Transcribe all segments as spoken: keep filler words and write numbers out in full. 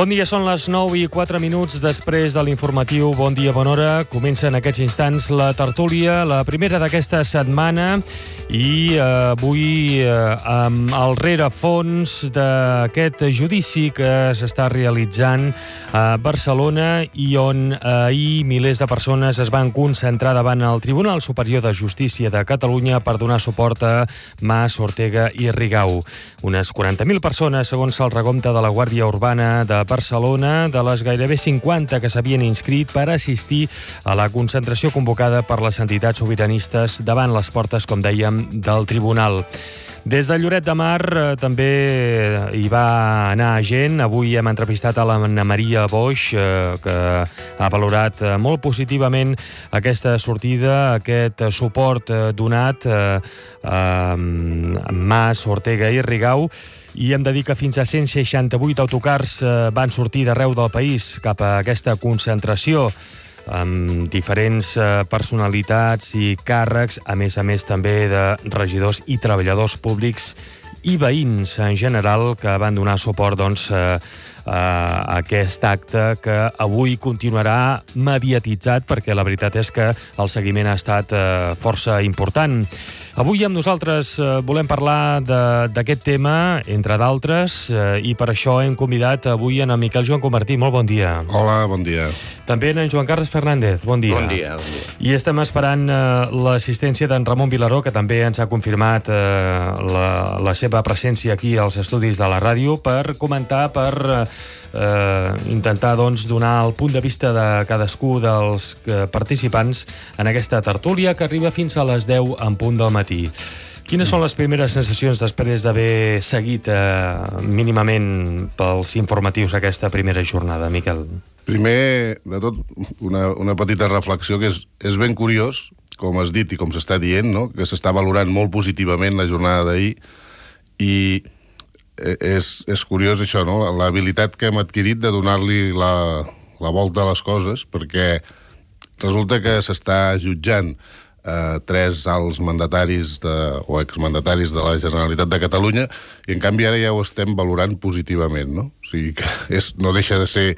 Bon dia, són les nou i quatre minuts després de l'informatiu. Bon dia, bona hora. Comença en aquests instants la tertúlia, la primera d'aquesta setmana, i eh, avui eh, amb el rerefons d'aquest judici que s'està realitzant a Barcelona i on ahir milers de persones es van concentrar davant el Tribunal Superior de Justícia de Catalunya per donar suport a Mas, Ortega i Rigau. Unes quaranta mil persones, segons el recompte de la Guàrdia Urbana de Barcelona, de les gairebé cinquanta que s'havien inscrit per assistir a la concentració convocada per les entitats sobiranistes davant les portes, com dèiem, del tribunal. Des de Lloret de Mar eh, també hi va anar gent. Avui hem entrevistat a l'Anna Maria Boix, eh, que ha valorat eh, molt positivament aquesta sortida, aquest suport eh, donat eh, a Mas, Ortega i Rigau. I hem de dir que fins a cent seixanta-vuit autocars eh, van sortir d'arreu del país cap a aquesta concentració, amb diferents eh, personalitats i càrrecs, a més a més també de regidors i treballadors públics i veïns en general, que van donar suport doncs, eh, a aquest acte que avui continuarà mediatitzat, perquè la veritat és que el seguiment ha estat eh, força important. Avui amb nosaltres eh, volem parlar d'aquest tema, entre d'altres, eh, i per això hem convidat avui en Miquel Joan Comartí. Molt bon dia. Hola, bon dia. També en Joan Carles Fernández. Bon dia. Bon dia, bon dia. I estem esperant eh, l'assistència d'en Ramon Vilaró, que també ens ha confirmat eh, la, la seva presència aquí als estudis de la ràdio per comentar, per eh, intentar doncs, donar el punt de vista de cadascú dels eh, participants en aquesta tertúlia, que arriba fins a les deu en punt del matí. Quines són les primeres sensacions després d'haver seguit eh, mínimament pels informatius aquesta primera jornada, Miquel? Primer de tot, una, una petita reflexió, que és, és ben curiós, com has dit i com s'està dient, no? Que s'està valorant molt positivament la jornada d'ahir, i és, és curiós això, no? L'habilitat que hem adquirit de donar-li la, la volta a les coses, perquè resulta que s'està jutjant eh, tres alts mandataris de, o exmandataris de la Generalitat de Catalunya, i en canvi ara ja ho estem valorant positivament, no? O sigui que és, no deixa de ser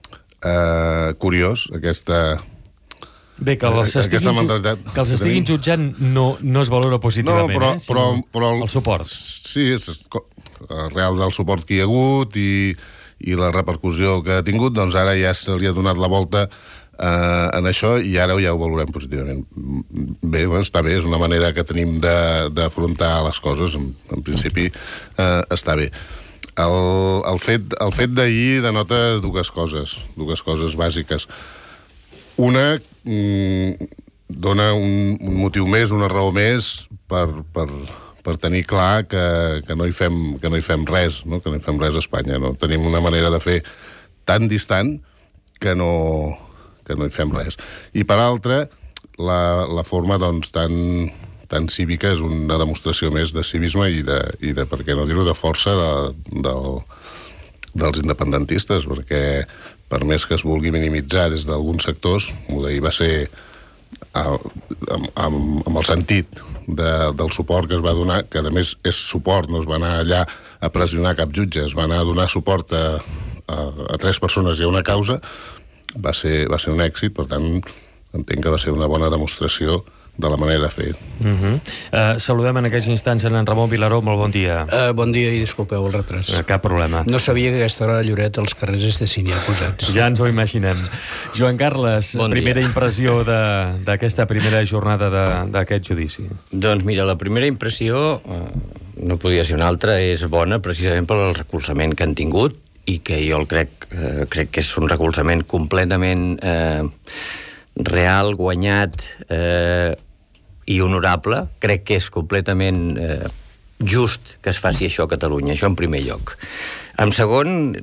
eh, curiós aquesta... Bé, que els estiguin, que els estiguin jutjant no, no es valora positivament, no, però, eh? però, però el, el suport. Sí, és real del suport que hi ha hagut i, i la repercussió que ha tingut, doncs ara ja se li ha donat la volta eh, en això, i ara ja ho valorem positivament. Bé, bueno, està bé, és una manera que tenim d'afrontar les coses, en, en principi eh, està bé. El, el fet, el fet d'ahir denota dues coses, dues coses bàsiques. Una, mm, dona un, un motiu més, una raó més per, per, per tenir clar que, que, no hi fem, que no hi fem res, no? Que no hi fem res a Espanya. No? Tenim una manera de fer tan distant que no, que no hi fem res. I per altra, la, la forma doncs, tan, tan cívica és una demostració més de civisme i de, i de per què no dir-ho, de força de, del, dels independentistes, perquè per més que es vulgui minimitzar des d'alguns sectors, ho d'ahir va ser amb, amb, amb el sentit de, del suport que es va donar, que a més és suport, no es va anar allà a pressionar cap jutge, es va anar a donar suport a, a, a tres persones i a una causa, va ser, va ser un èxit. Per tant, entenc que va ser una bona demostració de la manera de fer. Uh -huh. uh, saludem en aquests instants en Ramon Vilaró. Molt bon dia. Uh, bon dia i disculpeu el retras. Uh, cap problema. No sabia que a aquesta hora de Lloret els carrers estessin ja posats. Ja ens ho imaginem. Joan Carles, bon primera dia. impressió d'aquesta primera jornada d'aquest judici. Doncs mira, la primera impressió, eh, no podia ser una altra, és bona precisament pel recolzament que han tingut, i que jo el crec, eh, crec que és un recolzament completament eh, real, guanyat, eh, i honorable. Crec que és completament eh, just que es faci això a Catalunya, això en primer lloc. En segon,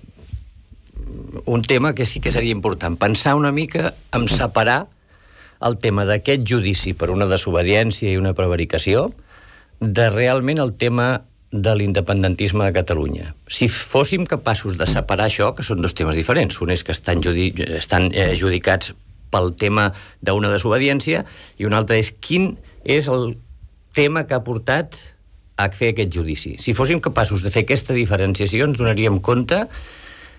un tema que sí que seria important, pensar una mica en separar el tema d'aquest judici per una desobediència i una prevaricació de realment el tema de l'independentisme de Catalunya. Si fóssim capaços de separar això, que són dos temes diferents, un és que estan, judi estan eh, judicats pel tema d'una desobediència, i un altre és quin és el tema que ha portat a fer aquest judici. Si fóssim capaços de fer aquesta diferenciació, ens donaríem compte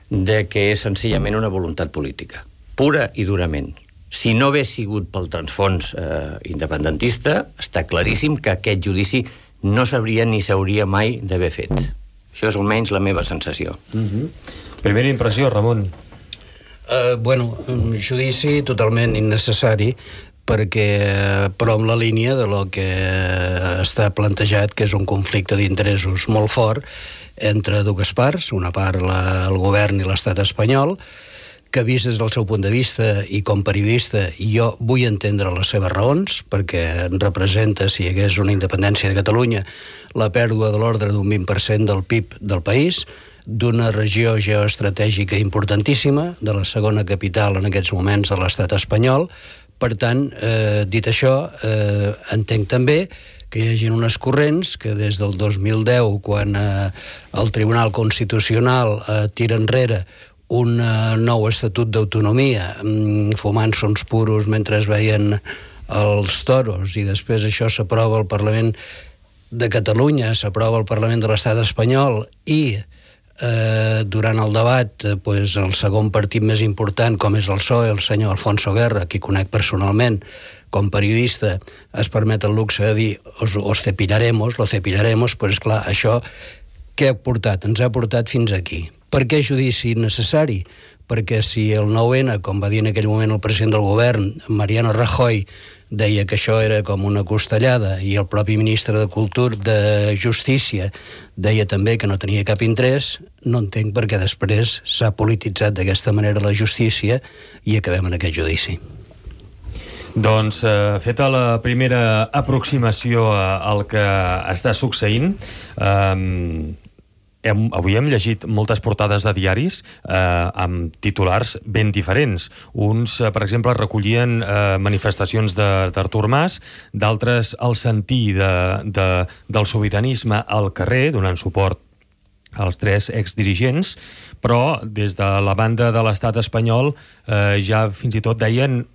de que és senzillament una voluntat política, pura i durament. Si no hagués sigut pel transfons eh, independentista, està claríssim que aquest judici no s'hauria ni s'hauria mai d'haver fet. Això és almenys la meva sensació. Mm-hmm. Primera impressió, Ramon. Uh, bueno, un judici totalment innecessari, perquè, però amb la línia de lo que està plantejat, que és un conflicte d'interessos molt fort entre dues parts, una part la, el govern i l'estat espanyol, que vist des del seu punt de vista i com periodista, jo vull entendre les seves raons, perquè representa, si hi hagués una independència de Catalunya, la pèrdua de l'ordre d'un vint per cent del P I B del país, d'una regió geoestratègica importantíssima, de la segona capital en aquests moments de l'estat espanyol. Per tant, eh, dit això, eh, entenc també que hi hagi unes corrents que des del dos mil deu, quan eh, el Tribunal Constitucional eh, tira enrere un eh, nou estatut d'autonomia, mm, fumant sons puros mentre es veien els toros, i després això s'aprova al Parlament de Catalunya, s'aprova al Parlament de l'estat espanyol, i Eh, durant el debat, eh, pues, el segon partit més important, com és el P S O E, el senyor Alfonso Guerra, qui conec personalment com periodista, es permet el luxe de dir os, os cepillaremos, lo cepillaremos, pues clar, això què ha portat? Ens ha portat fins aquí. Per què judici necessari? Perquè si el nou ene, com va dir en aquell moment el president del govern, Mariano Rajoy, deia que això era com una costellada, i el propi ministre de Cultura, de Justícia, deia també que no tenia cap interès, no entenc per què després s'ha polititzat d'aquesta manera la justícia i acabem en aquest judici. Doncs, eh, feta la primera aproximació al que està succeint, eh, Hem, avui hem llegit moltes portades de diaris eh, amb titulars ben diferents. Uns, eh, per exemple, recollien eh, manifestacions d'Artur Mas, d'altres el sentir de, de, del sobiranisme al carrer, donant suport als tres exdirigents, però des de la banda de l'estat espanyol eh, ja fins i tot deien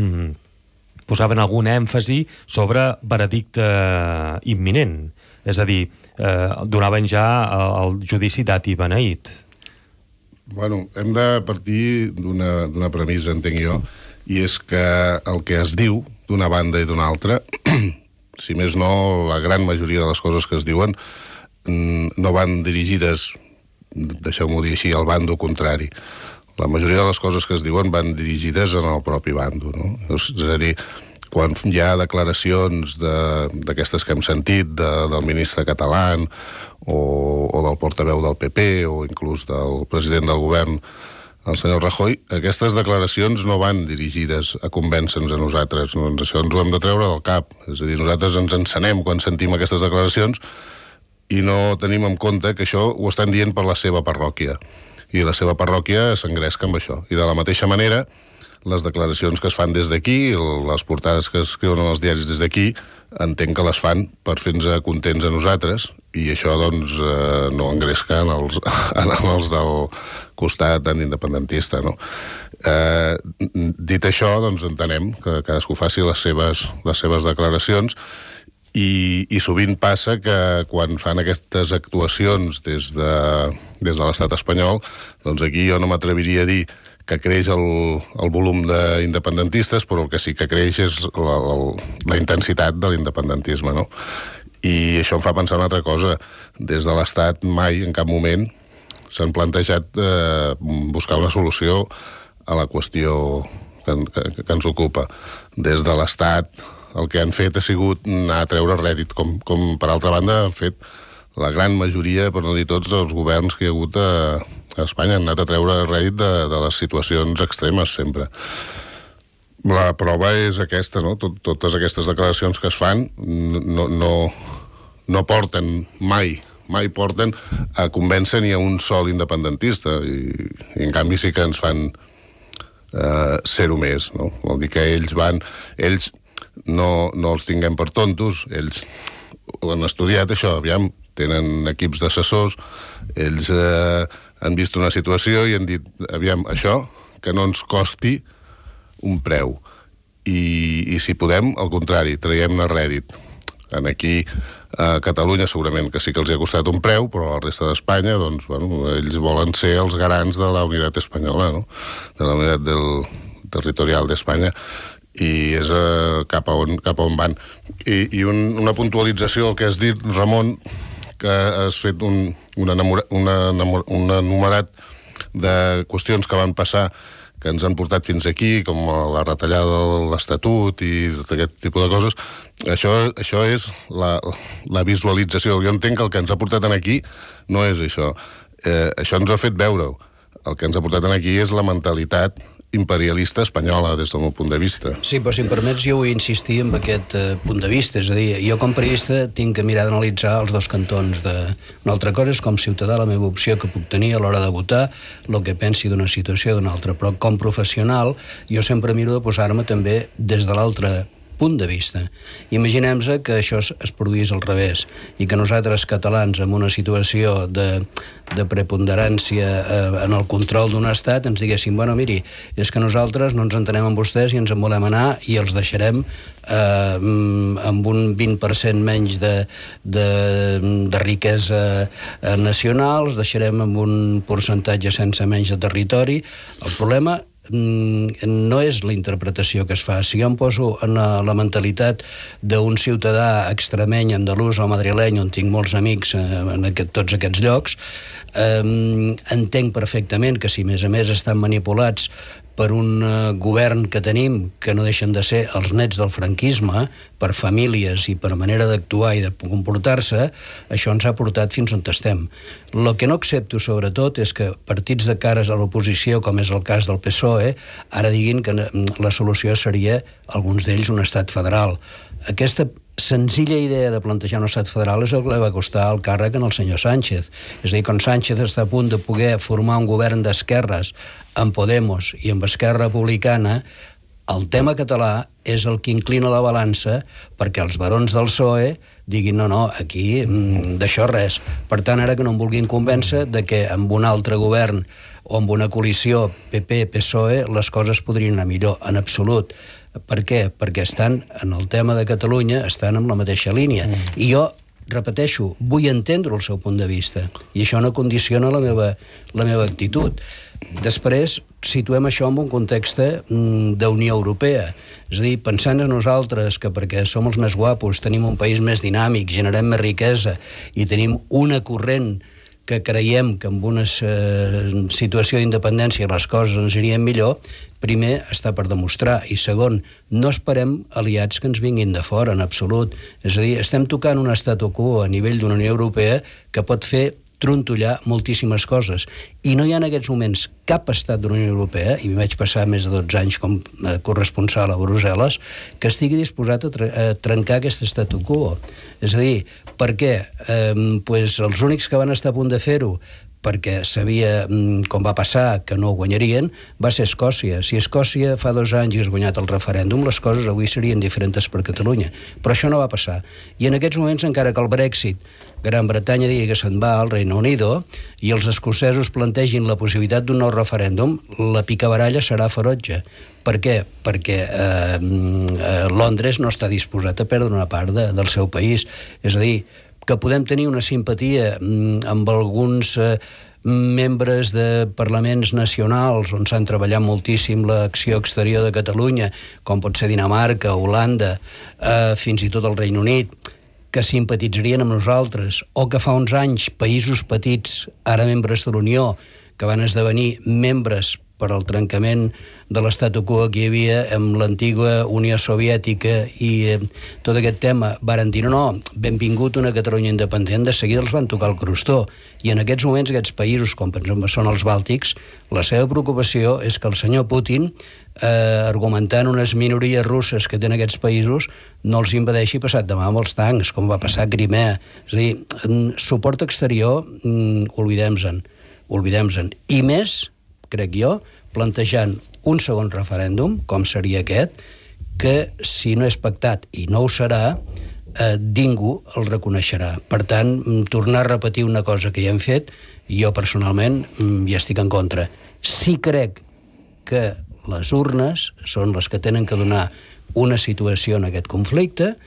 posaven algun èmfasi sobre veredicte imminent. És a dir, eh, donaven ja el judici dat i beneït. Bueno, hem de partir d'una d'una premissa, entenc jo, i és que el que es diu d'una banda i d'una altra, si més no, la gran majoria de les coses que es diuen no van dirigides, deixeu-m'ho dir així, al bando contrari. La majoria de les coses que es diuen van dirigides en el propi bando, no? És a dir, quan hi ha declaracions d'aquestes que hem sentit, de, del ministre català o, o del portaveu del P P o inclús del president del govern, el senyor Rajoy, aquestes declaracions no van dirigides a convèncer-nos a nosaltres. Doncs això ens ho hem de treure del cap. És a dir, nosaltres ens encenem quan sentim aquestes declaracions i no tenim en compte que això ho estan dient per la seva parròquia. I la seva parròquia s'engresca amb això. I de la mateixa manera, les declaracions que es fan des d'aquí, les portades que es escriuen en els diaris des d'aquí, entenc que les fan per fer-nos contents a nosaltres, i això, doncs, eh, no engresca en els, en els del costat tan independentista, no? Eh, dit això, doncs, entenem que cadascú faci les seves, les seves declaracions, i, i sovint passa que quan fan aquestes actuacions des de, des de l'estat espanyol, doncs aquí jo no m'atreviria a dir que creix el, el volum d'independentistes, però el que sí que creix és la, la, la intensitat de l'independentisme, no? I això em fa pensar una altra cosa. Des de l'Estat mai, en cap moment, s'han plantejat eh, buscar una solució a la qüestió que, que, que ens ocupa. Des de l'Estat el que han fet ha sigut anar a treure rèdit, com, com per altra banda han fet la gran majoria, per no dir tots, els governs que hi ha hagut a, a Espanya, han anat a treure rèdit de, de les situacions extremes, sempre. La prova és aquesta, no? Tot, totes aquestes declaracions que es fan no, no, no porten mai, mai porten a convèncer ni a un sol independentista, i, i en canvi sí que ens fan eh, ser-ho més, no? Vol dir que ells van... Ells no, no els tinguem per tontos, ells ho han estudiat, això, aviam, tenen equips d'assessors, ells eh, han vist una situació i han dit, aviam, això, que no ens costi un preu. I, i si podem, al contrari, traiem-ne rèdit. En aquí A Catalunya segurament que sí que els hi ha costat un preu, però a la resta d'Espanya, doncs, bueno, ells volen ser els garants de la unitat espanyola, no? De la unitat del territorial d'Espanya, i és uh, cap, a on, cap a on van. I, i un, una puntualització, el que has dit, Ramon, que has fet un, un, enamora, una, un enumerat de qüestions que van passar que ens han portat fins aquí, com la retallada de l'Estatut i tot aquest tipus de coses. Això, això és la, la visualització. Jo entenc que el que ens ha portat aquí no és això. Eh, això ens ha fet veure-ho. El que ens ha portat aquí és la mentalitat imperialista espanyola, des del meu punt de vista. Sí, però si em permets, jo vull insistir en aquest eh, punt de vista. És a dir, jo com periodista tinc que mirar d'analitzar els dos cantons. De... Una altra cosa és com ciutadà la meva opció que puc tenir a l'hora de votar, el que pensi d'una situació o d'una altra. Però com professional, jo sempre miro de posar-me també des de l'altre punt de vista. Imaginem-se que això es, es produís al revés i que nosaltres catalans en una situació de, de preponderància eh, en el control d'un estat ens diguéssim, bueno, miri, és que nosaltres no ens entenem amb vostès i ens en volem anar i els deixarem eh, amb un vint per cent menys de, de, de riquesa eh, nacional, els deixarem amb un percentatge sense menys de territori. El problema no és la interpretació que es fa. Si jo em poso en la, la mentalitat d'un ciutadà extremeny, andalús o madrileny, on tinc molts amics en aquest, tots aquests llocs, eh, entenc perfectament que si a més a més estan manipulats per un uh, govern que tenim, que no deixen de ser els nets del franquisme, per famílies i per manera d'actuar i de comportar-se, això ens ha portat fins on estem. El que no accepto, sobretot, és que partits de cares a l'oposició, com és el cas del P S O E, ara diguin que la solució seria, alguns d'ells, un estat federal. Aquesta senzilla idea de plantejar un estat federal és el que li va costar el càrrec en el senyor Sánchez. És a dir, quan Sánchez està a punt de poder formar un govern d'esquerres amb Podemos i amb Esquerra Republicana, el tema català és el que inclina la balança perquè els barons del P S O E diguin no, no, aquí d'això res. Per tant, ara que no em vulguin convèncer de que amb un altre govern o amb una coalició P P P S O E les coses podrien anar millor, en absolut. Per què? Perquè estan, en el tema de Catalunya, estan en la mateixa línia. Mm. I jo, repeteixo, vull entendre el seu punt de vista. I això no condiciona la meva, la meva actitud. Després, situem això en un context d'Unió Europea. És a dir, pensant en nosaltres que perquè som els més guapos, tenim un país més dinàmic, generem més riquesa i tenim una corrent que creiem que amb una eh, situació d'independència les coses ens anirien millor, primer està per demostrar, i segon, no esperem aliats que ens vinguin de fora, en absolut. És a dir, estem tocant un statu quo a nivell d'una Unió Europea que pot fer trontollar moltíssimes coses. I no hi ha en aquests moments cap estat de la Unió Europea, i m'hi vaig passar més de dotze anys com a corresponsal a Brussel·les, que estigui disposat a, tre a trencar aquest statu quo. És a dir, per què? Eh, pues els únics que van estar a punt de fer-ho perquè sabia, com va passar, que no ho guanyarien, va ser Escòcia. Si Escòcia fa dos anys hagués guanyat el referèndum, les coses avui serien diferents per Catalunya. Però això no va passar. I en aquests moments, encara que el Brexit, Gran Bretanya digui que se'n va al Reino Unido i els escocesos plantegin la possibilitat d'un nou referèndum, la picabaralla serà ferotge. Per què? Perquè eh, Londres no està disposat a perdre una part de, del seu país. És a dir, que podem tenir una simpatia amb alguns eh, membres de parlaments nacionals on s'han treballat moltíssim l'acció exterior de Catalunya, com pot ser Dinamarca, Holanda, eh, fins i tot el Regne Unit, que simpatitzarien amb nosaltres, o que fa uns anys països petits, ara membres de l'Unió, que van esdevenir membres per al trencament de l'estatu quo que hi havia amb l'antiga Unió Soviètica i eh, tot aquest tema, varen dir no, no, benvingut una Catalunya independent, de seguida els van tocar el crostó. I en aquests moments aquests països, com per exemple són els bàltics, la seva preocupació és que el senyor Putin, eh, argumentant unes minories russes que tenen aquests països, no els impedeixi passar demà amb els tancs, com va passar a Crimea. És a dir, en suport exterior, mm, oblidem-se'n, oblidem-se'n. I més, crec jo, plantejant un segon referèndum, com seria aquest, que si no és pactat, i no ho serà, eh, ningú el reconeixerà. Per tant, tornar a repetir una cosa que ja hem fet, jo personalment hi estic en contra. Sí crec que les urnes són les que tenen que donar una situació en aquest conflicte,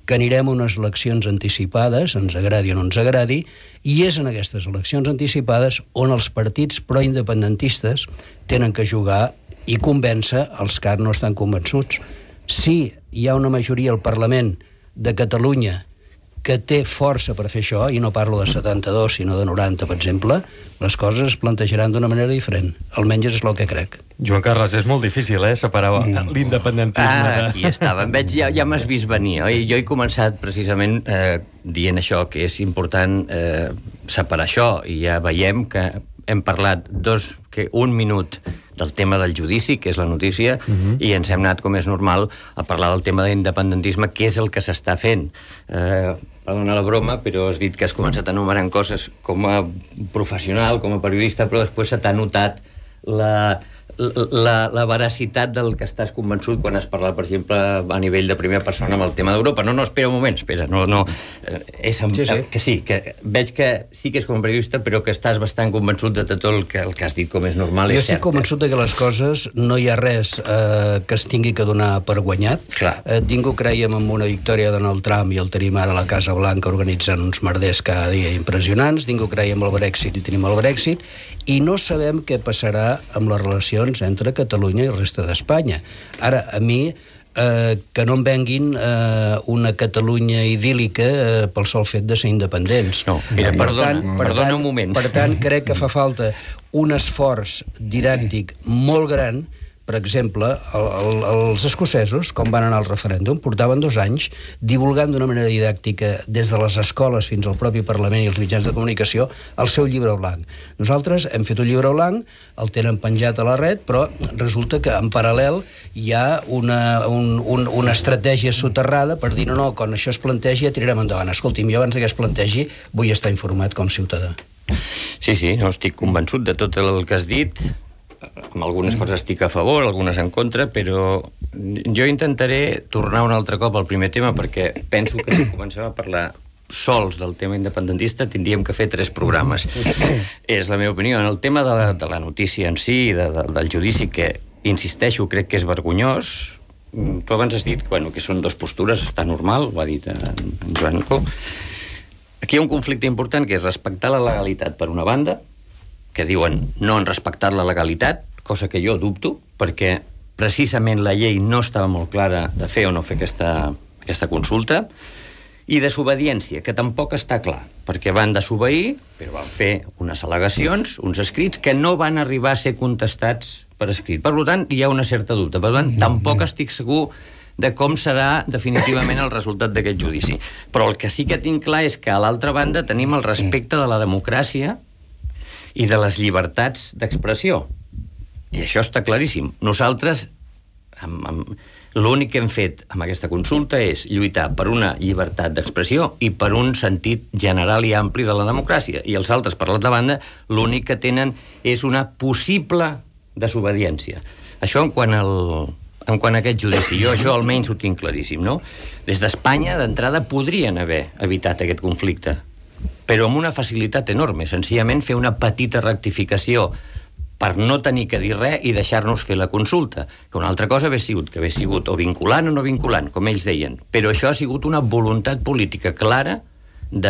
que anirem a unes eleccions anticipades, ens agradi o no ens agradi, i és en aquestes eleccions anticipades on els partits proindependentistes tenen que jugar i convèncer els que ara no estan convençuts. Si hi ha una majoria al Parlament de Catalunya que té força per fer això, i no parlo de setanta-dos, sinó de noranta, per exemple, les coses es plantejaran d'una manera diferent. Almenys és el que crec. Joan Carles, és molt difícil, eh, separar mm. l'independentisme. Ah, aquí estava. Em veig, ja, ja m'has vist venir, oi? Jo he començat precisament eh, dient això, que és important eh, separar això, i ja veiem que hem parlat dos, que un minut del tema del judici, que és la notícia, uh-huh. i ens hem anat, com és normal, a parlar del tema de l'independentisme, que és el que s'està fent. Eh, perdona la broma, però has dit que has començat enumerant coses com a professional, com a periodista, però després se t'ha notat la, la, la veracitat del que estàs convençut quan has parlat, per exemple, a nivell de primera persona amb el tema d'Europa. No, no, espera un moment, espera, no, no, és amb, sí, sí. que sí, que veig que sí que és com a periodista, però que estàs bastant convençut de tot el que, el que has dit, com és normal. Jo és estic cert, convençut de que les coses no hi ha res eh, que es tingui que donar per guanyat. Eh, ningú creiem en una victòria de Donald Trump i el tenim ara a la Casa Blanca organitzant uns merders cada dia impressionants, ningú creiem en el Brexit i tenim el Brexit, i no sabem què passarà amb les relacions entre Catalunya i el reste d'Espanya. Ara, a mi, eh, que no em venguin eh, una Catalunya idíl·lica eh, pel sol fet de ser independents. No, mira, per perdona, tant, per perdona tant, un moment. Per tant, crec que fa falta un esforç didàctic molt gran. Per exemple, el, el, els escocesos, com van anar al referèndum, portaven dos anys divulgant d'una manera didàctica des de les escoles fins al propi Parlament i els mitjans de comunicació el seu llibre blanc. Nosaltres hem fet un llibre blanc, el tenen penjat a la red, però resulta que en paral·lel hi ha una, un, un, una estratègia soterrada per dir no, no, quan això es plantegi ja tirarem endavant. Escolti'm, jo abans que es plantegi vull estar informat com ciutadà. Sí, sí, no estic convençut de tot el que has dit. Amb algunes coses estic a favor, algunes en contra, però jo intentaré tornar un altre cop al primer tema, perquè penso que si comencem a parlar sols del tema independentista tindríem que fer tres programes. És la meva opinió. En el tema de la, de la notícia en si, de, de, del judici, que, insisteixo, crec que és vergonyós. Tu abans has dit que, bueno, que són dues postures, està normal, ho ha dit en, en Joanco. Aquí hi ha un conflicte important, que és respectar la legalitat per una banda, que diuen no han respectat la legalitat, cosa que jo dubto, perquè precisament la llei no estava molt clara de fer o no fer aquesta, aquesta consulta, i desobediència, que tampoc està clar, perquè van desobeir, però van fer unes al·legacions, uns escrits, que no van arribar a ser contestats per escrit. Per tant, hi ha una certa dubte. Per tant, tampoc estic segur de com serà definitivament el resultat d'aquest judici. Però el que sí que tinc clar és que a l'altra banda tenim el respecte de la democràcia i de les llibertats d'expressió. I això està claríssim. Nosaltres, amb, amb, l'únic que hem fet amb aquesta consulta és lluitar per una llibertat d'expressió i per un sentit general i ampli de la democràcia. I els altres, per l'altra banda, l'únic que tenen és una possible desobediència. Això en quant al... en quant a aquest judici. Jo això almenys ho tinc claríssim, no? Des d'Espanya, d'entrada, podrien haver evitat aquest conflicte, però amb una facilitat enorme, senzillament fer una petita rectificació per no tenir que dir res i deixar-nos fer la consulta, que una altra cosa hagués sigut, que hagués sigut o vinculant o no vinculant, com ells deien, però això ha sigut una voluntat política clara de,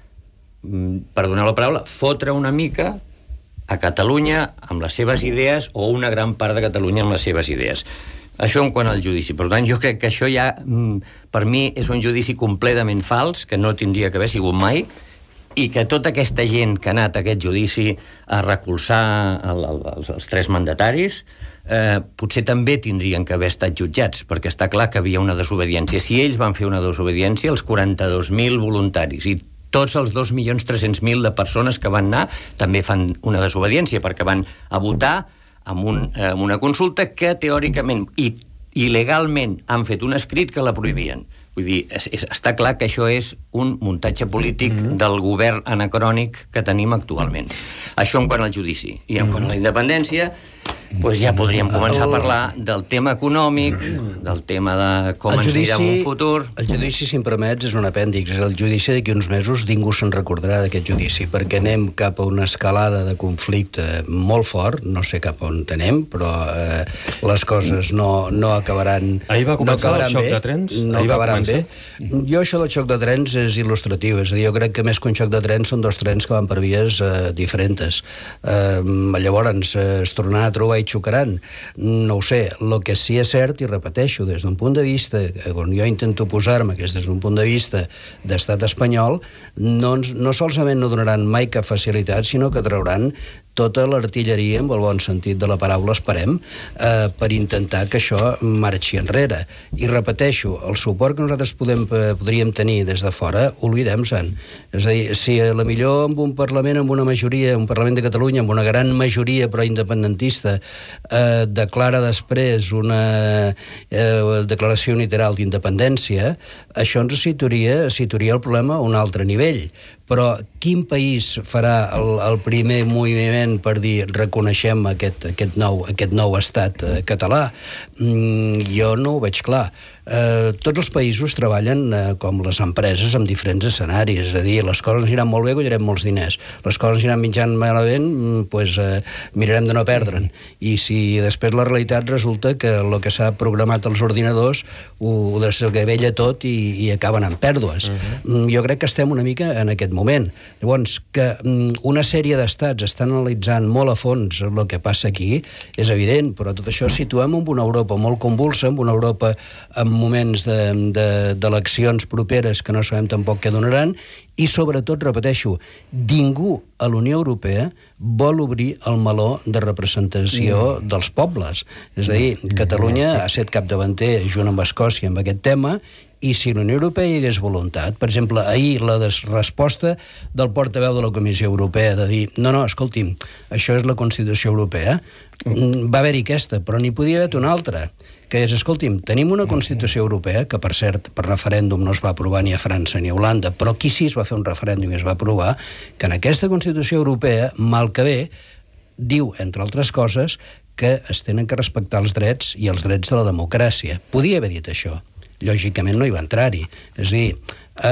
perdoneu la paraula, fotre una mica a Catalunya amb les seves idees o una gran part de Catalunya amb les seves idees. Això en quant al judici. Per tant, jo crec que això ja, per mi, és un judici completament fals, que no tindria que haver sigut mai, i que tota aquesta gent que ha anat a aquest judici a recolzar el, el, els, els tres mandataris eh, potser també tindrien que haver estat jutjats, perquè està clar que havia una desobediència. Si ells van fer una desobediència, els quaranta-dos mil voluntaris i tots els dos milions tres-cents mil de persones que van anar també fan una desobediència, perquè van a votar amb, un, amb una consulta que teòricament i, i legalment han fet un escrit que la prohibien. Vull dir, és, és, està clar que això és un muntatge polític mm-hmm. del govern anacrònic que tenim actualment. Això en quant al judici. I en quant a la independència, pues ja podríem començar a parlar del tema econòmic, del tema de com ens mirem un futur. El judici, si em permets, és un apèndix. El judici d'aquí uns mesos ningú se'n recordarà d'aquest judici, perquè anem cap a una escalada de conflicte molt fort, no sé cap on anem, però eh, les coses no, no acabaran... Ahir va començar no el xoc bé, de trens? No Ahir acabaran bé. Jo això del xoc de trens és il·lustratiu, és a dir, jo crec que més que un xoc de trens són dos trens que van per vies eh, diferents. Eh, llavors, eh, es tornaran a trobar i xocaran. No ho sé. El que sí és cert, i repeteixo, des d'un punt de vista, on jo intento posar-me, que és des d'un punt de vista d'estat espanyol, no, no solament no donaran mai cap facilitat, sinó que trauran tota l'artilleria, amb el bon sentit de la paraula, esperem, eh, per intentar que això marxi enrere. I repeteixo, el suport que nosaltres podem, eh, podríem tenir des de fora, oblidem-se'n. És a dir, si a la millor amb un Parlament, amb una majoria, un Parlament de Catalunya, amb una gran majoria però independentista, eh, declara després una eh, declaració unilateral d'independència, això ens situaria, situaria el problema a un altre nivell. Però quin país farà el, el primer moviment per dir reconeixem aquest, aquest, nou, aquest nou estat eh, català? Mm, jo no ho veig clar. Eh, tots els països treballen eh, com les empreses amb diferents escenaris, és a dir, les coses aniran molt bé, guanyarem molts diners, les coses aniran mitjant malament, pues, eh, mirarem de no perdre'n, i si després la realitat resulta que el que s'ha programat als ordinadors ho, ho desgavella tot i, i acaben amb pèrdues. Uh-huh. Jo crec que estem una mica en aquest moment. Llavors, que una sèrie d'estats estan analitzant molt a fons el que passa aquí és evident, però tot això situem en una Europa molt convulsa, en una Europa amb moments d'eleccions de, de, properes que no sabem tampoc què donaran, i sobretot, repeteixo, ningú a la Unió Europea vol obrir el meló de representació mm. dels pobles. És a dir, Catalunya ha estat capdavanter junt amb Escòcia amb aquest tema, i si la Unió Europea hi hagués voluntat, per exemple, ahir la resposta del portaveu de la Comissió Europea de dir, no, no, escolti'm, això és la Constitució Europea, va haver-hi aquesta, però n'hi podia haver una altra, que és, escolti'm, tenim una Constitució Europea, que per cert, per referèndum no es va aprovar ni a França ni a Holanda, però aquí sí es va fer un referèndum i es va aprovar, que en aquesta Constitució Europea, mal que bé, diu, entre altres coses, que es tenen que respectar els drets i els drets de la democràcia. Podia haver dit això. Lògicament no hi va entrar-hi. És a dir,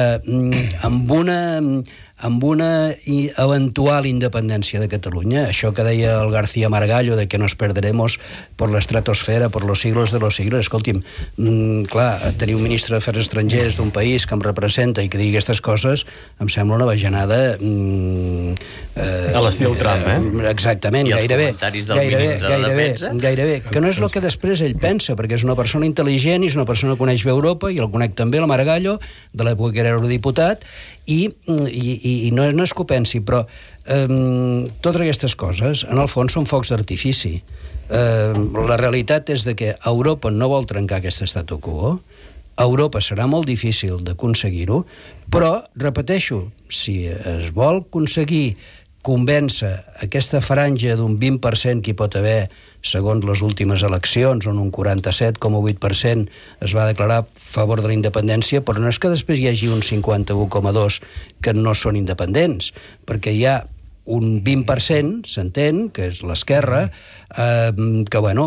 eh, amb una... amb una eventual independència de Catalunya, això que deia el García Margallo de que nos perderemos por la estratosfera, por los siglos de los siglos, escolti'm, mm, clar, tenir un ministre d'Afers Estrangers d'un país que em representa i que digui aquestes coses, em sembla una bajanada... Mm, eh, a l'estil Trump, eh? Exactament, I gairebé. I els comentaris del gairebé, ministre de gairebé, Defensa? Gairebé, que no és el que després ell pensa, perquè és una persona intel·ligent i és una persona que coneix bé Europa, i el conec també, el Margallo, de l'època que era eurodiputat, i, i, i no, no és que ho pensi, però eh, totes aquestes coses, en el fons, són focs d'artifici. Eh, la realitat és de que Europa no vol trencar aquest statu quo, a Europa serà molt difícil d'aconseguir-ho, però, repeteixo, si es vol aconseguir convèncer aquesta franja d'un vint per cent que hi pot haver segons les últimes eleccions, on un quaranta-set coma vuit per cent es va declarar a favor de la independència, però no és que després hi hagi un cinquanta-u coma dos que no són independents, perquè hi ha un vint per cent, s'entén, que és l'esquerra, eh, que, bueno,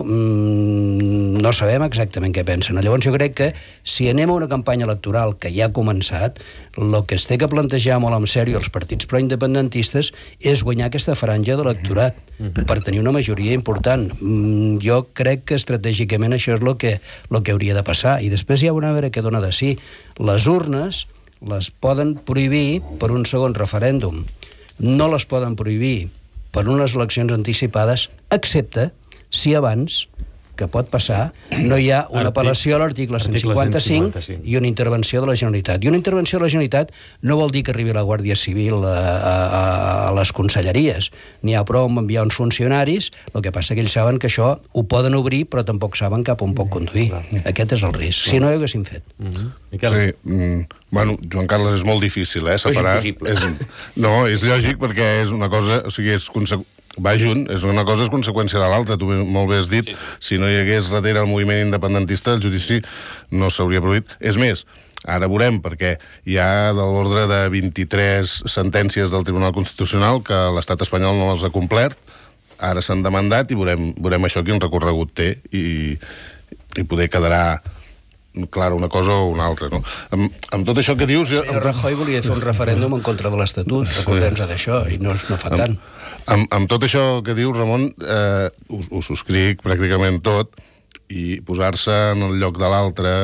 no sabem exactament què pensen. Llavors jo crec que si anem a una campanya electoral que ja ha començat, el que es té que plantejar molt en sèrio els partits proindependentistes és guanyar aquesta franja d'electorat per tenir una majoria important. Jo crec que estratègicament això és el que, el que hauria de passar. I després hi ha una veure què dona de si. Les urnes les poden prohibir per un segon referèndum. No les poden prohibir per unes eleccions anticipades, excepte si abans, que pot passar, no hi ha una apel·lació a l'article cent cinquanta-cinc i una intervenció de la Generalitat. I una intervenció de la Generalitat no vol dir que arribi la Guàrdia Civil a, a, a les conselleries. N'hi ha prou amb enviar uns funcionaris, el que passa que ells saben que això ho poden obrir, però tampoc saben cap on pot conduir. Aquest és el risc. Si no, ho haguéssim fet. Sí, mm, bueno, Joan Carles, és molt difícil, eh, separar... És impossible. És, no, és lògic perquè és una cosa... O sigui, és conseqüència... va junt, és una cosa és conseqüència de l'altra, tu molt bé has dit, sí. Si no hi hagués darrere el moviment independentista, el judici no s'hauria produït. És més, ara veurem, perquè hi ha de l'ordre de vint-i-tres sentències del Tribunal Constitucional que l'estat espanyol no les ha complert, ara s'han demandat i veurem, veurem això quin recorregut té i, i poder quedarà clara una cosa o una altra, no? Amb, amb tot això que dius... El senyor Rajoy volia fer un referèndum en contra de l'Estatut, recordem-nos d'això, i no, no fa tant. Amb, amb, amb tot això que dius, Ramon, eh, ho, ho subscric pràcticament tot, i posar-se en el lloc de l'altre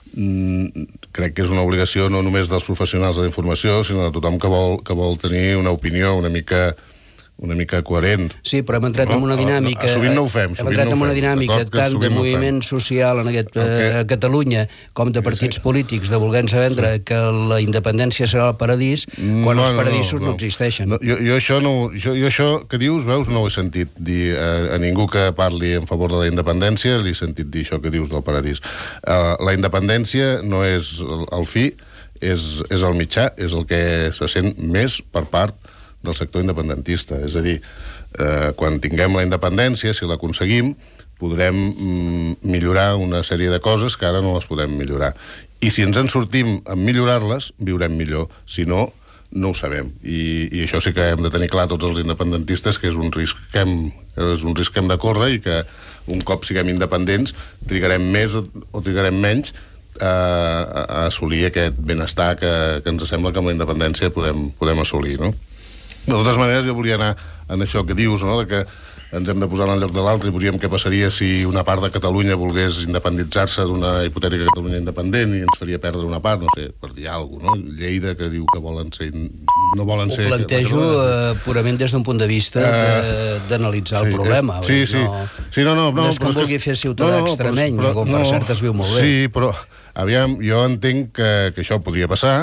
mm, crec que és una obligació no només dels professionals de la informació, sinó de tothom que vol, que vol tenir una opinió una mica... una mica coherent. Sí, però hem entrat no? en una dinàmica... A, a, sovint no ho fem. Hem entrat no en una dinàmica tant de moviment no social en aquest, okay. a Catalunya com de partits sí, sí. polítics de voler-se vendre sí. que la independència serà el paradís quan no, els paradisos no, no, no. no existeixen. No, jo, jo, això no, jo, jo això que dius, veus, no ho he sentit dir a, a ningú que parli en favor de la independència, li he sentit dir això que dius del paradís. Uh, la independència no és el, el fi, és, és el mitjà, és el que se sent més per part del sector independentista. És a dir, eh, quan tinguem la independència, si l'aconseguim, podrem mm, millorar una sèrie de coses que ara no les podem millorar. I si ens en sortim en millorar-les, viurem millor. Si no, no ho sabem. I, i això sí que hem de tenir clar tots els independentistes, que és un risc que hem, és un risc que hem de córrer i que un cop siguem independents trigarem més o, o trigarem menys a, a assolir aquest benestar que, que ens sembla que amb la independència podem, podem assolir, no? De totes maneres, jo volia anar en això que dius, no?, de que ens hem de posar en el lloc de l'altre i veuríem què passaria si una part de Catalunya volgués independitzar-se d'una hipotètica Catalunya independent i ens faria perdre una part, no sé, per dir alguna cosa, no? Lleida, que diu que volen ser... no volen ser... Ho plantejo uh, purament des d'un punt de vista uh, d'analitzar sí, el problema. Sí, sí. No, sí no, no, no, no és com vulgui fer ciutadà no, no, extremeny, però, però, com per no, cert es viu molt bé. Sí, però, aviam, jo entenc que, que això podria passar,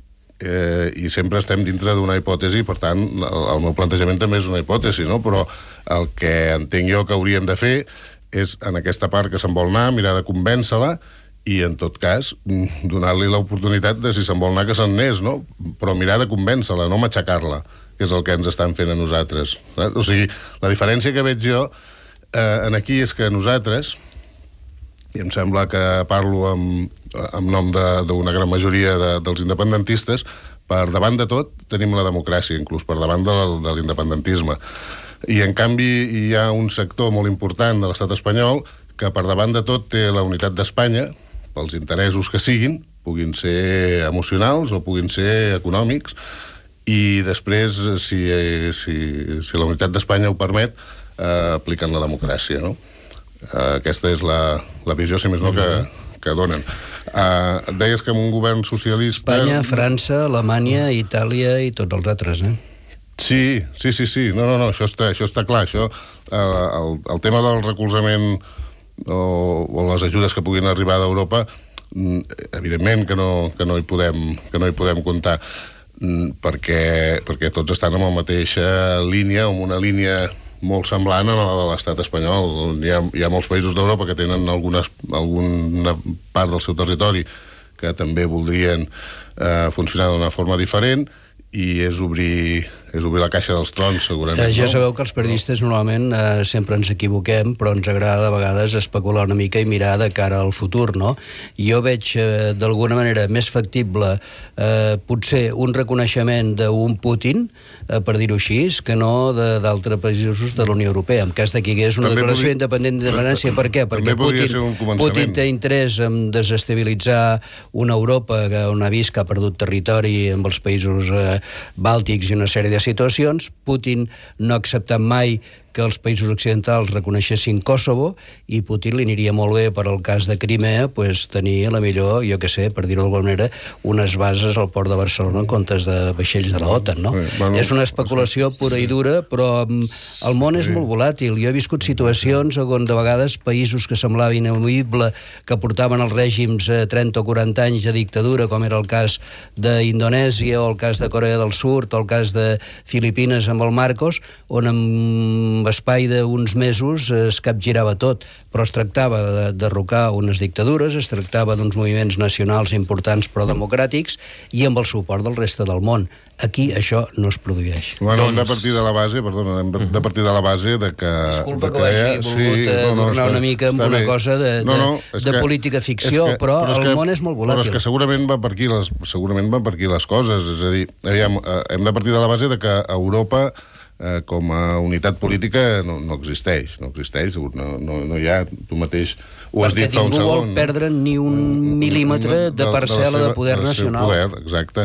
Eh, i sempre estem dintre d'una hipòtesi, per tant el, el meu plantejament també és una hipòtesi, no? Però el que entenc jo que hauríem de fer és, en aquesta part que se'n vol anar, mirar de convèncer-la i, en tot cas, donar-li l'oportunitat de, si se'n vol anar, que se'n anés, no? Però mirar de convèncer-la, no matxacar-la, que és el que ens estan fent a nosaltres. Eh? O sigui, la diferència que veig jo eh, en aquí és que nosaltres, i em sembla que parlo amb, amb nom d'una gran majoria de, dels independentistes, per davant de tot tenim la democràcia, inclús per davant de, de l'independentisme. I, en canvi, hi ha un sector molt important de l'estat espanyol que per davant de tot té la unitat d'Espanya, pels interessos que siguin, puguin ser emocionals o puguin ser econòmics, i després, si, si, si la unitat d'Espanya ho permet, eh, apliquen la democràcia, no? Uh, aquesta és la, la visió, si més no, que, que donen. Uh, deies que amb un govern socialista... Espanya, França, Alemanya, Itàlia i tots els altres, eh? Sí, sí, sí, sí. No, no, no, això està, això està clar. Això, uh, el, el tema del recolzament o, o les ajudes que puguin arribar d'Europa, evidentment que no, que no hi podem, que no hi podem comptar, perquè, perquè tots estan en la mateixa línia, en una línia molt semblant a la de l'estat espanyol. Hi ha, hi ha molts països d'Europa que tenen algunes, alguna part del seu territori que també voldrien eh, funcionar d'una forma diferent, i és obrir, és obrir la caixa dels trons, segurament. Eh, ja sabeu que els periodistes normalment eh, sempre ens equivoquem, però ens agrada a vegades especular una mica i mirar de cara al futur, no? Jo veig eh, d'alguna manera més factible eh, potser un reconeixement d'un Putin, eh, per dir-ho així, que no d'altres països de la Unió Europea. En cas de que hi hagués una també declaració podria... independent d'independència, per què? Perquè Putin, Putin té interès en desestabilitzar una Europa on ha vist que ha perdut territori amb els països eh, bàltics i una sèrie de situacions. Putin no ha acceptat mai que els països occidentals reconeixessin Kosovo, i Putin li aniria molt bé per al cas de Crimea pues, tenir la millor, jo què sé, per dir-ho d'alguna manera, unes bases al port de Barcelona en comptes de vaixells de la OTAN, no? Sí, bueno, és una especulació pura i dura, però el món és sí. molt volàtil. Jo he viscut situacions on de vegades països que semblava inamovible, que portaven els règims trenta o quaranta anys de dictadura, com era el cas d'Indonèsia o el cas de Corea del Sud o el cas de Filipines amb el Marcos, on amb espai d'uns mesos es capgirava tot, però es tractava de derrocar unes dictadures, es tractava d'uns moviments nacionals importants però democràtics i amb el suport del reste del món. Aquí això no es produeix. Bueno, doncs... hem de partir de la base, perdona, hem de, de partir de la base de que... Disculpa que ho hagi volgut sí, no, no, tornar una mica amb una bé. cosa de, de, no, no, de que, política ficció, que, però, però el que, món és molt volàtil. Però és que segurament va per aquí les, segurament van per aquí les coses, és a dir, aviam, hem de partir de la base de que Europa eh, com a unitat política no, no existeix, no existeix, no, no, no hi ha, tu mateix ho has Perquè dit fa un ningú segon. vol perdre ni un mil·límetre de, de parcel·la de, seva, de poder nacional. Poder, exacte.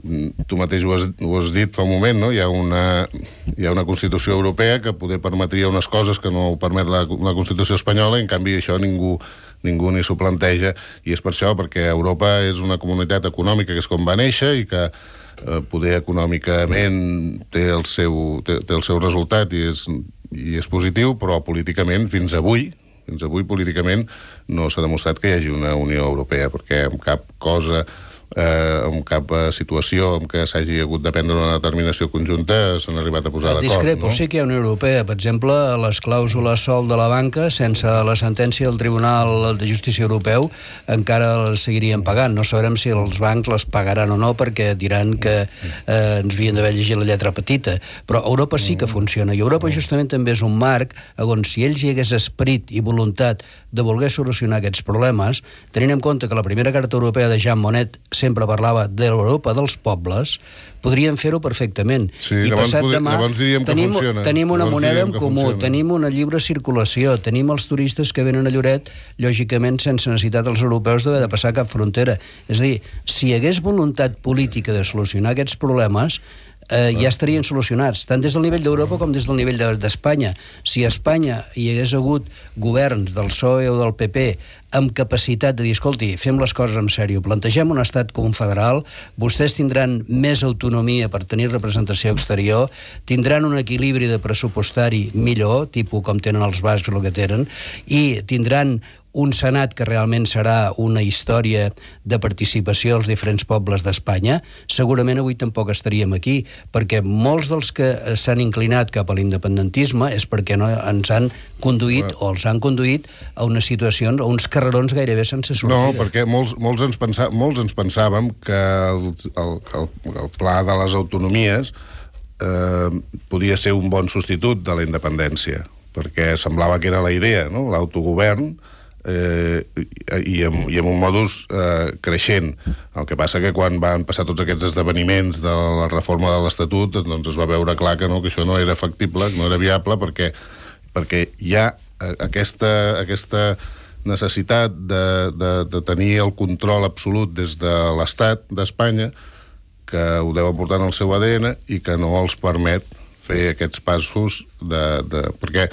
Tu mateix ho has, ho has dit fa un moment, no? Hi ha una, hi ha una Constitució europea que poder permetria unes coses que no ho permet la, la Constitució espanyola, i en canvi això ningú, ningú ni s'ho planteja, i és per això, perquè Europa és una comunitat econòmica que és com va néixer i que eh, poder econòmicament té el seu, té, té el seu resultat i és, i és positiu, però políticament fins avui Fins avui, políticament, no s'ha demostrat que hi hagi una Unió Europea, perquè amb cap cosa, eh, amb cap situació en què s'hagi hagut de prendre una determinació conjunta s'han arribat a posar d'acord. Discrepo, no? Sí que hi ha Unió Europea. Per exemple, les clàusules sol de la banca, sense la sentència del Tribunal de Justícia Europeu, encara les seguirien pagant. No sabrem si els bancs les pagaran o no, perquè diran que eh, ens havien d'haver llegit la lletra petita. Però Europa sí que funciona, i Europa justament també és un marc on si ells hi hagués esperit i voluntat de voler solucionar aquests problemes, tenint en compte que la primera carta europea de Jean Monnet sempre parlava de l'Europa dels pobles, podrien fer-ho perfectament. Sí, I llavors, passat podri, demà llavors diríem que tenim, funciona. tenim una llavors moneda en comú, funciona. tenim una lliure circulació, tenim els turistes que venen a Lloret, lògicament sense necessitat els europeus d'haver de passar cap frontera. És a dir, si hi hagués voluntat política de solucionar aquests problemes, eh, ja estarien solucionats, tant des del nivell d'Europa com des del nivell d'Espanya. Si a Espanya hi hagués hagut governs del P S O E o del P P amb capacitat de dir, escolti, fem les coses en sèrio, plantegem un estat confederal, vostès tindran més autonomia per tenir representació exterior, tindran un equilibri de pressupostari millor, tipus com tenen els bascs el que tenen, i tindran un senat que realment serà una història de participació dels diferents pobles d'Espanya, segurament avui tampoc estaríem aquí, perquè molts dels que s'han inclinat cap a l'independentisme és perquè no ens han conduït o els han conduït a unes situacions, a uns carrerons gairebé sense sortida. No, perquè molts, molts, ens, pensa, molts ens pensàvem que el, el, el, el pla de les autonomies eh, podia ser un bon substitut de la independència, perquè semblava que era la idea, no? L'autogovern, Eh, i, amb, i amb un modus eh, creixent. El que passa que quan van passar tots aquests esdeveniments de la reforma de l'Estatut, doncs es va veure clar que no, que això no era factible, que no era viable, perquè, perquè hi ha aquesta, aquesta necessitat de, de, de tenir el control absolut des de l'Estat d'Espanya, que ho deuen portar en el seu A D N i que no els permet fer aquests passos de, de, perquè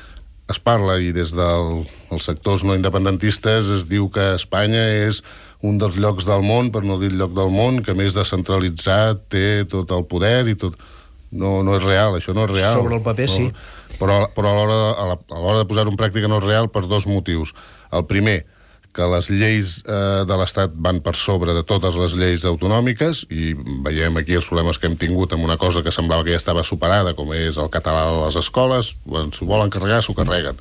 es parla, i des dels del, sectors no independentistes es diu que Espanya és un dels llocs del món, per no dir el lloc del món, que més descentralitzat té tot el poder i tot... No, no és real, això no és real. Sobre el paper, no, sí. Però, però a l'hora de, a l'hora de posar-ho en pràctica no és real per dos motius. El primer, que les lleis eh, de l'Estat van per sobre de totes les lleis autonòmiques, i veiem aquí els problemes que hem tingut amb una cosa que semblava que ja estava superada, com és el català a les escoles. Quan s'ho volen carregar, s'ho carreguen.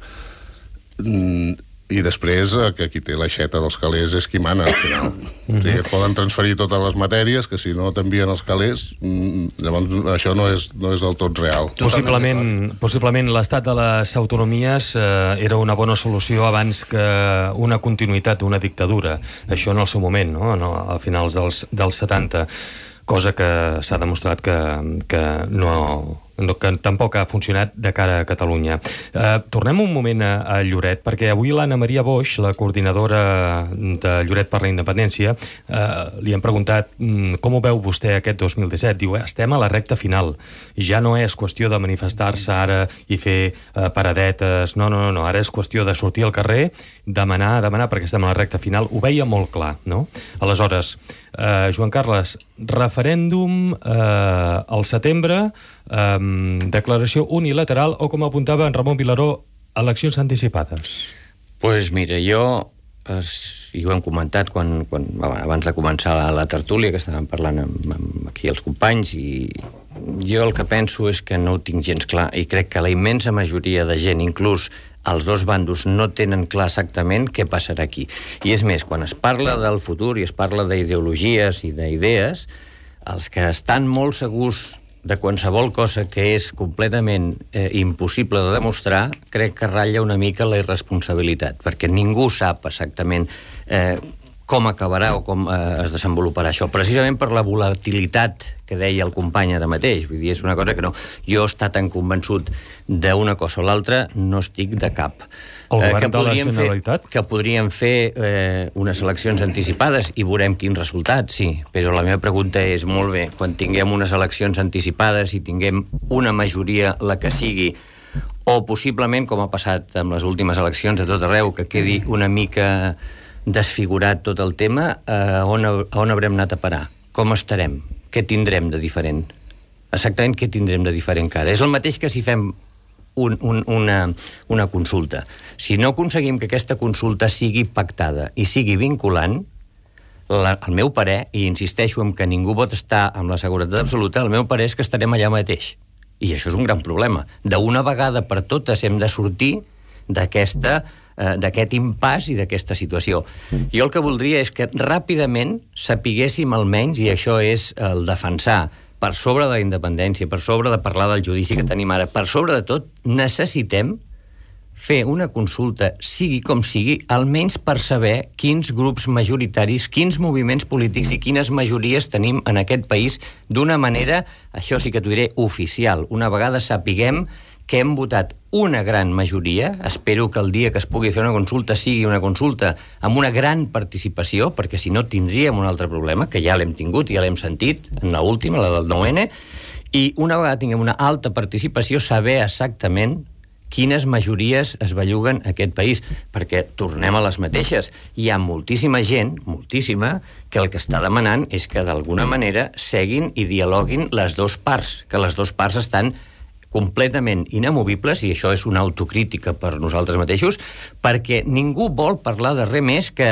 Mm, i després, eh, que qui té l'aixeta dels calés és qui mana, al final. Mm-hmm. O sigui, et poden transferir totes les matèries, que si no t'envien els calés, mm, llavors això no és, no és del tot real. Possiblement, possiblement l'estat de les autonomies eh, era una bona solució abans que una continuïtat d'una dictadura. Això en el seu moment, no? No, a finals dels, dels setanta, cosa que s'ha demostrat que, que no... No, que tampoc ha funcionat de cara a Catalunya. Eh, tornem un moment a, a Lloret, perquè avui l'Anna Maria Boix, la coordinadora de Lloret per la Independència, eh, li han preguntat mm, com ho veu vostè aquest dos mil disset. Diu, estem a la recta final. Ja no és qüestió de manifestar-se ara i fer eh, paradetes. No, no, no, ara és qüestió de sortir al carrer, demanar, demanar, perquè estem a la recta final. Ho veia molt clar, no? Aleshores, eh, Joan Carles, referèndum eh, al setembre, Um, declaració unilateral o, com apuntava en Ramon Vilaró, eleccions anticipades? Pues mira, jo, es, i ho hem comentat quan, quan, abans de començar la, la tertúlia, que estàvem parlant amb, amb aquí els companys, i jo el que penso és que no ho tinc gens clar, i crec que la immensa majoria de gent, inclús els dos bandos, no tenen clar exactament què passarà aquí. I és més, quan es parla del futur i es parla d'ideologies i d'idees, els que estan molt segurs de qualsevol cosa que és completament eh, impossible de demostrar, crec que ratlla una mica la irresponsabilitat, perquè ningú sap exactament eh, com acabarà o com eh, es desenvoluparà això, precisament per la volatilitat que deia el company ara mateix. Vull dir, és una cosa que no... Jo estar tan convençut d'una cosa o l'altra no estic de cap. El govern eh, que de la Generalitat? Fer, que podríem fer eh, unes eleccions anticipades i veurem quin resultat, sí. Però la meva pregunta és, molt bé, quan tinguem unes eleccions anticipades i tinguem una majoria, la que sigui, o possiblement, com ha passat amb les últimes eleccions a tot arreu, que quedi una mica desfigurat tot el tema, eh, on, on haurem anat a parar? Com estarem? Què tindrem de diferent? Exactament què tindrem de diferent que ara? És el mateix que si fem un, un, una, una consulta. Si no aconseguim que aquesta consulta sigui pactada i sigui vinculant, la, el meu parer, i insisteixo en que ningú pot estar amb la seguretat absoluta, el meu parer és que estarem allà mateix. I això és un gran problema. D'una vegada per totes hem de sortir d'aquesta d'aquest impàs i d'aquesta situació. Jo el que voldria és que ràpidament sapiguéssim almenys, i això és el defensar, per sobre de la independència, per sobre de parlar del judici que tenim ara, per sobre de tot, necessitem fer una consulta, sigui com sigui, almenys per saber quins grups majoritaris, quins moviments polítics i quines majories tenim en aquest país d'una manera, això sí que t'ho diré, oficial. Una vegada sapiguem que hem votat una gran majoria, espero que el dia que es pugui fer una consulta sigui una consulta amb una gran participació, perquè si no tindríem un altre problema, que ja l'hem tingut i ja l'hem sentit, en l'última, la del nou ene, i una vegada tinguem una alta participació, saber exactament quines majories es belluguen a aquest país, perquè tornem a les mateixes. Hi ha moltíssima gent, moltíssima, que el que està demanant és que d'alguna manera seguin i dialoguin les dues parts, que les dues parts estan completament inamovibles, i això és una autocrítica per nosaltres mateixos, perquè ningú vol parlar de res més que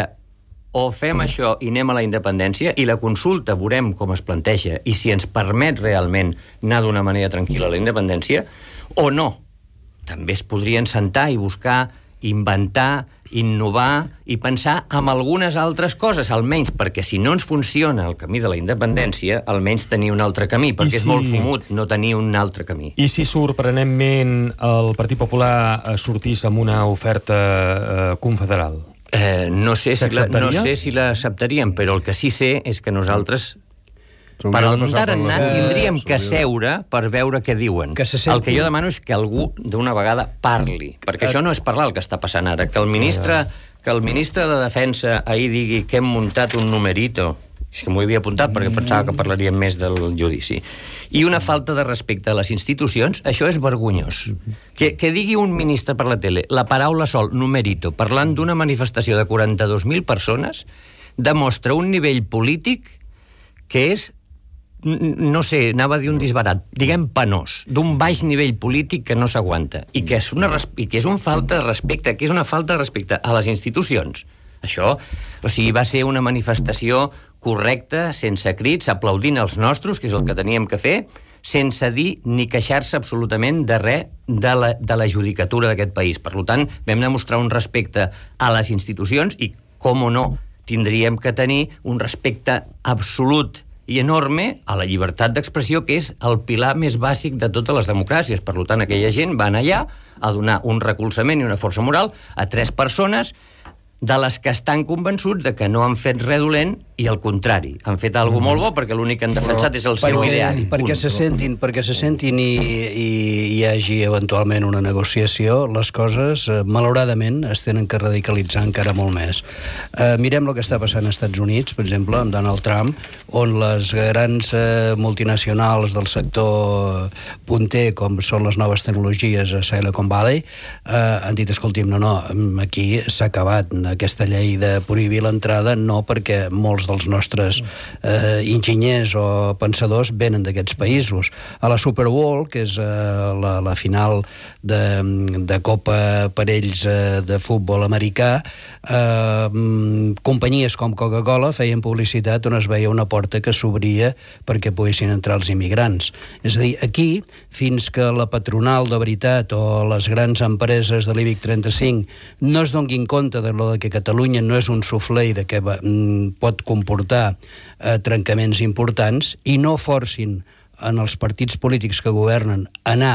o fem això i anem a la independència, i la consulta veurem com es planteja i si ens permet realment anar d'una manera tranquil·la a la independència, o no. També es podrien sentar i buscar, inventar, innovar i pensar en algunes altres coses, almenys, perquè si no ens funciona el camí de la independència, almenys tenir un altre camí, perquè si... és molt fumut no tenir un altre camí. I si sorprenentment el Partit Popular sortís amb una oferta eh, confederal? Eh, no sé si la, no sé si l'acceptaríem, però el que sí sé és que nosaltres... Per al anar tindríem que seure per veure què diuen. Que senti... El que jo demano és que algú d'una vegada parli, perquè això no és parlar el que està passant ara. Que el ministre, que el ministre de Defensa ahir digui que hem muntat un numerito, és que m'ho havia apuntat perquè pensava que parlaríem més del judici, i una falta de respecte a les institucions, això és vergonyós. Que, que digui un ministre per la tele la paraula sol, numerito, parlant d'una manifestació de quaranta-dos mil persones, demostra un nivell polític que és, no sé, anava a dir un disbarat, diguem penós, d'un baix nivell polític que no s'aguanta, i que és una i que és una falta de respecte, que és una falta de respecte a les institucions. Això, o sigui, va ser una manifestació correcta, sense crits, aplaudint els nostres, que és el que teníem que fer, sense dir ni queixar-se absolutament de res de la, de la judicatura d'aquest país. Per tant, vam demostrar un respecte a les institucions i, com o no, tindríem que tenir un respecte absolut i enorme a la llibertat d'expressió, que és el pilar més bàsic de totes les democràcies. Per tant, aquella gent va anar allà a donar un recolzament i una força moral a tres persones de les que estan convençuts de que no han fet res dolent, i al contrari, han fet alguna cosa molt bo, perquè l'únic que han defensat és el seu ideari. Perquè se sentin, perquè se sentin i, i hi hagi eventualment una negociació, les coses, eh, malauradament, es tenen que radicalitzar encara molt més. Eh, mirem el que està passant als Estats Units, per exemple, amb Donald Trump, on les grans eh, multinacionals del sector punter, com són les noves tecnologies a Silicon Valley, eh, han dit, escolti'm, no, no, aquí s'ha acabat aquesta llei de prohibir l'entrada, no perquè molts dels nostres eh, enginyers o pensadors venen d'aquests països. A la Super Bowl, que és eh, la, la final de, de Copa per ells eh, de futbol americà, eh, companyies com Coca-Cola feien publicitat on es veia una porta que s'obria perquè poguessin entrar els immigrants. És a dir, aquí, fins que la patronal de veritat o les grans empreses de l'I B E C trenta-cinc no es donguin compte de lo que Catalunya no és un suflé i de que mm, pot comportar eh, trencaments importants, i no forcin en els partits polítics que governen anar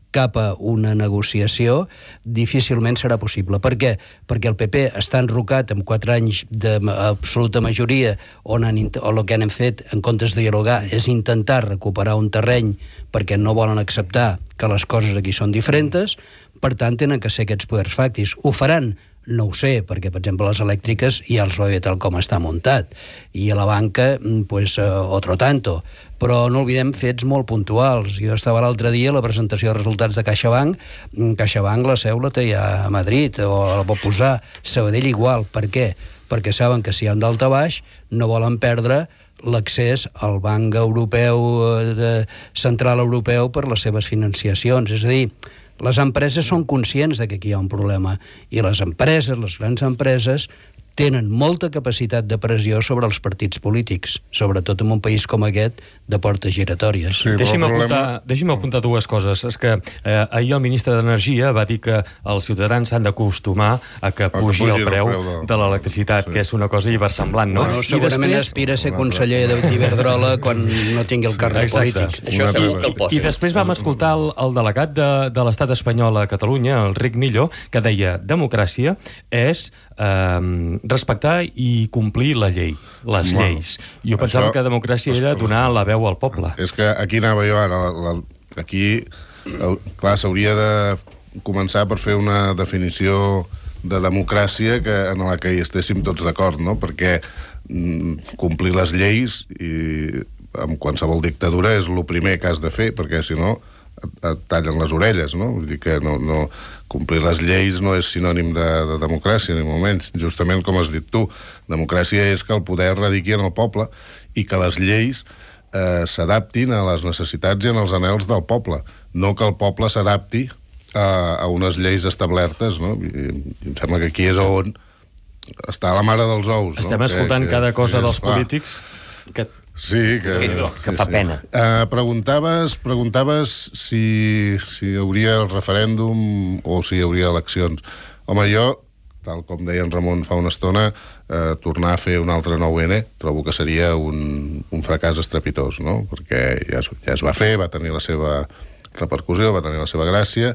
cap a una negociació, difícilment serà possible. Per què? Perquè el P P està enrocat amb quatre anys d'absoluta majoria on, han, on el que han fet, en comptes de dialogar, és intentar recuperar un terreny perquè no volen acceptar que les coses aquí són diferents, per tant, tenen que ser aquests poders fàctics. Ho faran? No ho sé, perquè, per exemple, les elèctriques ja els va bé tal com està muntat. I a la banca, pues, otro tanto. Però no oblidem fets molt puntuals. Jo estava l'altre dia a la presentació de resultats de CaixaBank. CaixaBank la seu la té ja a Madrid, o la pot posar. Sabadell igual. Per què? Perquè saben que si hi ha un dalta baix, no volen perdre l'accés al Banc Europeu, de, Central Europeu, per les seves financiacions. És a dir, les empreses són conscients de que aquí hi ha un problema i les empreses, les grans empreses, tenen molta capacitat de pressió sobre els partits polítics, sobretot en un país com aquest, de portes giratòries. Sí, deixi'm, problema... apuntar, deixi'm apuntar dues coses. És que eh, ahir el ministre d'Energia va dir que els ciutadans s'han d'acostumar a que pugi el preu de, de l'electricitat, sí. que és una cosa llibersemblant, no? Bueno, segurament després... aspira a ser conseller d'Iberdrola quan no tingui el càrrec polític. Això segur que el posa. I després vam escoltar el, el delegat de, de l'Estat espanyol a Catalunya, el Ric Millo, que deia democràcia és eh, respectar i complir la llei, les bueno, lleis. Jo pensava això, que democràcia era donar la veu al poble. És que aquí anava jo ara. La, la, aquí, el, clar, s'hauria de començar per fer una definició de democràcia que, en la que hi estéssim tots d'acord, no? Perquè mm, complir les lleis i en qualsevol dictadura és el primer que has de fer, perquè si no et, et tallen les orelles, no? Vull dir que no, no, complir les lleis no és sinònim de, de democràcia, ni molt menys. Justament com has dit tu, democràcia és que el poder radiqui en el poble i que les lleis eh, s'adaptin a les necessitats i en els anhels del poble, no que el poble s'adapti a, a unes lleis establertes, no? I, i em sembla que aquí és on està la mare dels ous. Estem no? escoltant que, cada cosa que, dels clar. polítics que... Sí, que, que, que fa sí, pena. Sí. Uh, preguntaves, preguntaves si, si hi hauria el referèndum o si hi hauria eleccions. Home, jo, tal com deia en Ramon fa una estona, uh, tornar a fer un altre nou ene trobo que seria un, un fracàs estrepitós, no? Perquè ja es, ja es va fer, va tenir la seva repercussió, va tenir la seva gràcia,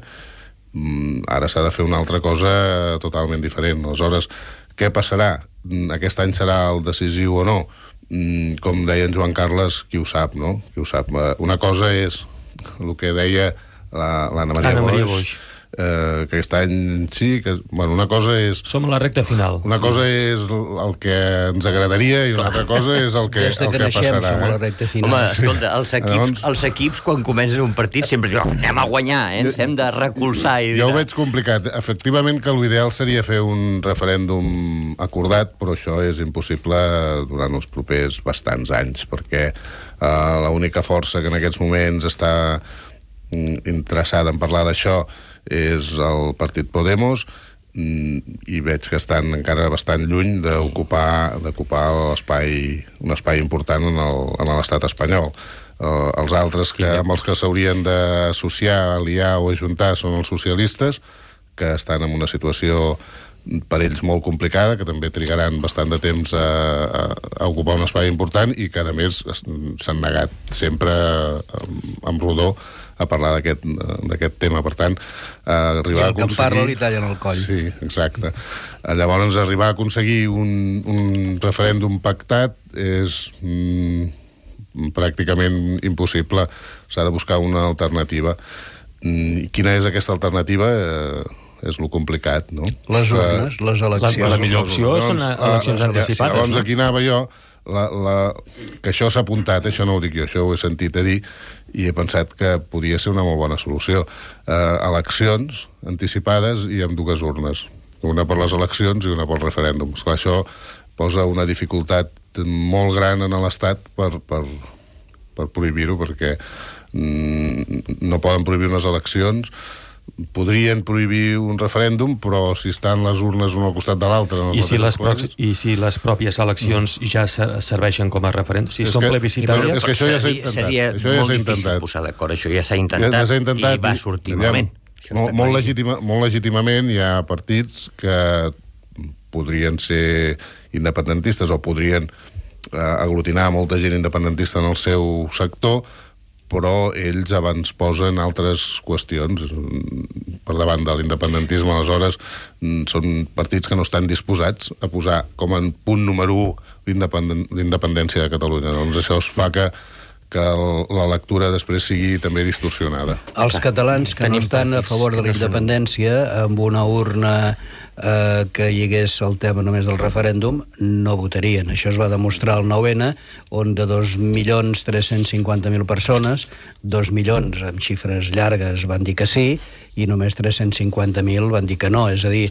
mm, ara s'ha de fer una altra cosa totalment diferent. Aleshores, què passarà? Aquest any serà el decisiu o no? Com deia en Joan Carles, qui ho sap, no? Qui ho sap. Una cosa és el que deia l'Anna Maria, Maria Boix, eh, que aquest any sí, que, bueno, una cosa és... Som a la recta final. Una cosa és el que ens agradaria i una Clar. altra cosa és el que, Des de el que, que naixem, passarà. som a la recta final. Home, escolta, els equips, Llavors... els equips quan comencen un partit sempre diuen anem a guanyar, eh? ens hem de recolzar. I jo ho veig complicat. Efectivament que l'ideal seria fer un referèndum acordat, però això és impossible durant els propers bastants anys, perquè eh, l'única força que en aquests moments està interessada en parlar d'això és el partit Podemos, i veig que estan encara bastant lluny d'ocupar d'ocupar l'espai, un espai important en el, en l'estat espanyol. Uh, els altres que, amb els que s'haurien d'associar, aliar o ajuntar són els socialistes, que estan en una situació per ells molt complicada, que també trigaran bastant de temps a, a, a ocupar un espai important i que, a més, s'han negat sempre amb rodó a parlar d'aquest tema. Per tant, arribar a aconseguir... I el que en parla li tallen el coll. Sí, exacte. Llavors, arribar a aconseguir un, un referèndum pactat és mm, pràcticament impossible. S'ha de buscar una alternativa. I quina és aquesta alternativa? Eh, és lo complicat, no? Les urnes, les eleccions. La, la millor opció són eleccions ah, anticipades, llavors, no? Aquí anava jo, la, la, que això s'ha apuntat, això no ho dic jo, això ho he sentit a dir, i he pensat que podia ser una molt bona solució. Eh, eleccions anticipades i amb dues urnes. Una per les eleccions i una pel referèndum. Esclar, això posa una dificultat molt gran en l'Estat per, per, per prohibir-ho, perquè mm, no poden prohibir unes eleccions. Podrien prohibir un referèndum, però si estan les urnes un al costat de l'altre... I, si les I si les pròpies eleccions mm. ja serveixen com a referèndum? Si són plebiscitàries... És que això ja s'ha intentat. Seria això ja molt difícil posar d'acord. Això ja s'ha intentat, ja intentat i va sortir malament. Molt, molt, legitima, molt legítimament hi ha partits que podrien ser independentistes o podrien eh, aglutinar molta gent independentista en el seu sector, però ells abans posen altres qüestions per davant de l'independentisme. Aleshores, són partits que no estan disposats a posar com en punt número u l'independència de Catalunya. Doncs això es fa que que la lectura després sigui també distorsionada. Els catalans que no estan a favor de la independència, amb una urna eh, que hi hagués el tema només del referèndum, no votarien. Això es va demostrar al nou ene, on de dos milions tres-cents cinquanta mil persones, dos milions amb xifres llargues van dir que sí, i només tres-cents cinquanta mil van dir que no. És a dir,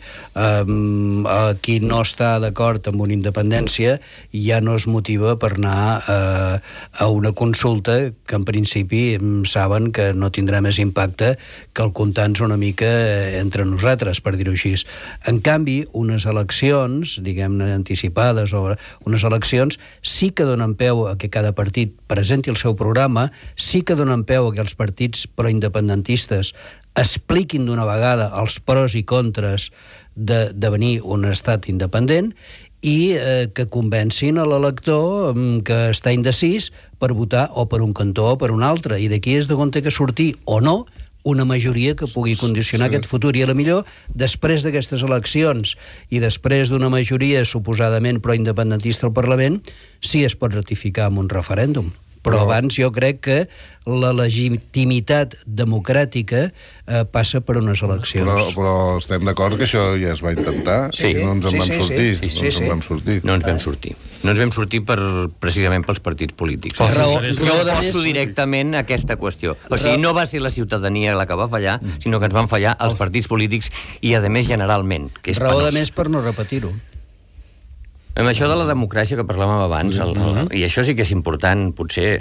eh, qui no està d'acord amb una independència ja no es motiva per anar eh, a una consulta que en principi saben que no tindrà més impacte que el comptar-nos una mica entre nosaltres, per dir-ho així. En canvi, unes eleccions, diguem-ne anticipades, o unes eleccions, sí que donen peu a que cada partit presenti el seu programa, sí que donen peu a que els partits proindependentistes expliquin d'una vegada els pros i contres de, de venir un estat independent i eh, que convencin a l'elector que està indecis per votar o per un cantó o per un altre. I d'aquí és d'on té que sortir o no una majoria que pugui condicionar sí. aquest futur. I a la millor, després d'aquestes eleccions i després d'una majoria suposadament proindependentista al Parlament, sí es pot ratificar amb un referèndum. Però, però abans jo crec que la legitimitat democràtica eh, passa per unes eleccions. Però, però estem d'acord que això ja es va intentar, sí. i no ens en sí, vam sí, sortir. Sí, sí, no ens sí. en vam sortir. No ens vam sortir. No ens vam sortir per, precisament pels partits polítics. Oh, Raó, sí, jo raó poso directament aquesta qüestió. O sigui, no va ser la ciutadania la que va fallar, sinó que ens van fallar els partits polítics i, a més, generalment, que és raó penós. de més per no repetir-ho. Amb això de la democràcia que parlàvem abans, el, el, i això sí que és important, potser,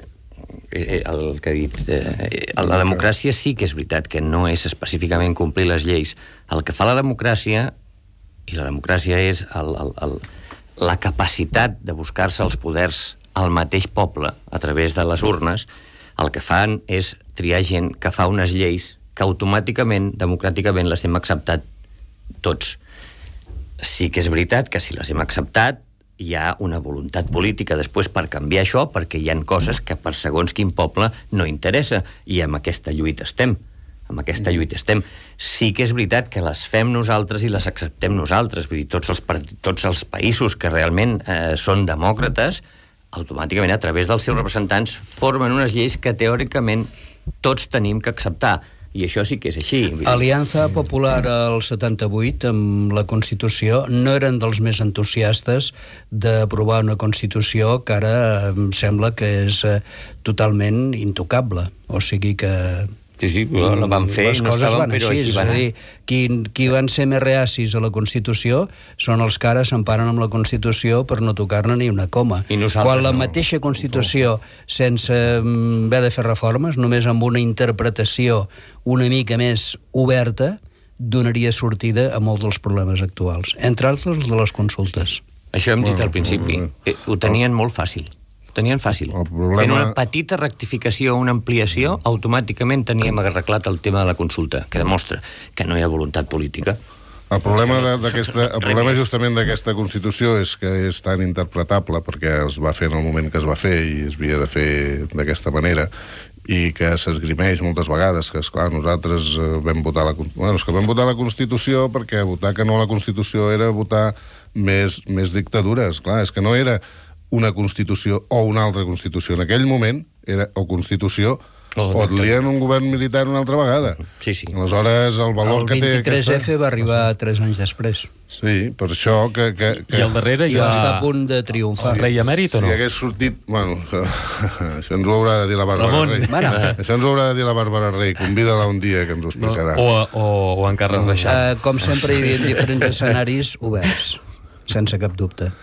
el que he dit, eh, la democràcia sí que és veritat que no és específicament complir les lleis. El que fa la democràcia, i la democràcia és el, el, el, la capacitat de buscar-se els poders al mateix poble a través de les urnes, el que fan és triar gent que fa unes lleis que automàticament, democràticament, les hem acceptat tots. Sí que és veritat que si les hem acceptat hi ha una voluntat política després per canviar això, perquè hi ha coses que per segons quin poble no interessa, i amb aquesta lluita estem. Amb aquesta lluita estem. Sí que és veritat que les fem nosaltres i les acceptem nosaltres. Vull dir, tots els, tots els països que realment eh, són demòcrates, automàticament, a través dels seus representants, formen unes lleis que teòricament tots tenim que acceptar. I això sí que és així. Aliança Popular al setanta-vuit, amb la Constitució, no eren dels més entusiastes d'aprovar una Constitució que ara em sembla que és totalment intocable. O sigui que... Sí, sí, la van fer, les no coses estaven, van però així. així van És a dir, qui, qui van ser més reacis a la Constitució són els que ara s'emparen amb la Constitució per no tocar-ne ni una coma. Quan la mateixa Constitució, sense haver de fer reformes, només amb una interpretació una mica més oberta, donaria sortida a molts dels problemes actuals, entre altres els de les consultes. Això hem dit al principi. Ho tenien molt fàcil. tenien fàcil. Problema... Fent una petita rectificació, una ampliació, automàticament teníem arreglat el tema de la consulta, que demostra que no hi ha voluntat política. El problema, d'aquesta, el problema justament d'aquesta Constitució és que és tan interpretable, perquè es va fer en el moment que es va fer i es havia de fer d'aquesta manera, i que s'esgrimeix moltes vegades que, esclar, nosaltres vam votar la, bueno, és que vam votar la Constitució perquè votar que no a la Constitució era votar més, més dictadures. Clar, és que no era una Constitució o una altra Constitució. En aquell moment era o Constitució o, o et lien un govern militar una altra vegada. Sí, sí. Aleshores, el valor el que té... El vint-i-tres efe aquesta... va arribar tres anys després. Sí, per això que... que, que... I al darrere hi va... va... està a punt de triomfar. El rei emèrit o no? Si hagués sortit... Bueno, això ens ho haurà de dir la Bàrbara Rey. Bueno. Això ens ho haurà de dir la Bàrbara Rey. Convida-la un dia que ens ho explicarà. No. O, o, o en Carles Reixat. Uh, com sempre hi havia diferents escenaris oberts, sense cap dubte.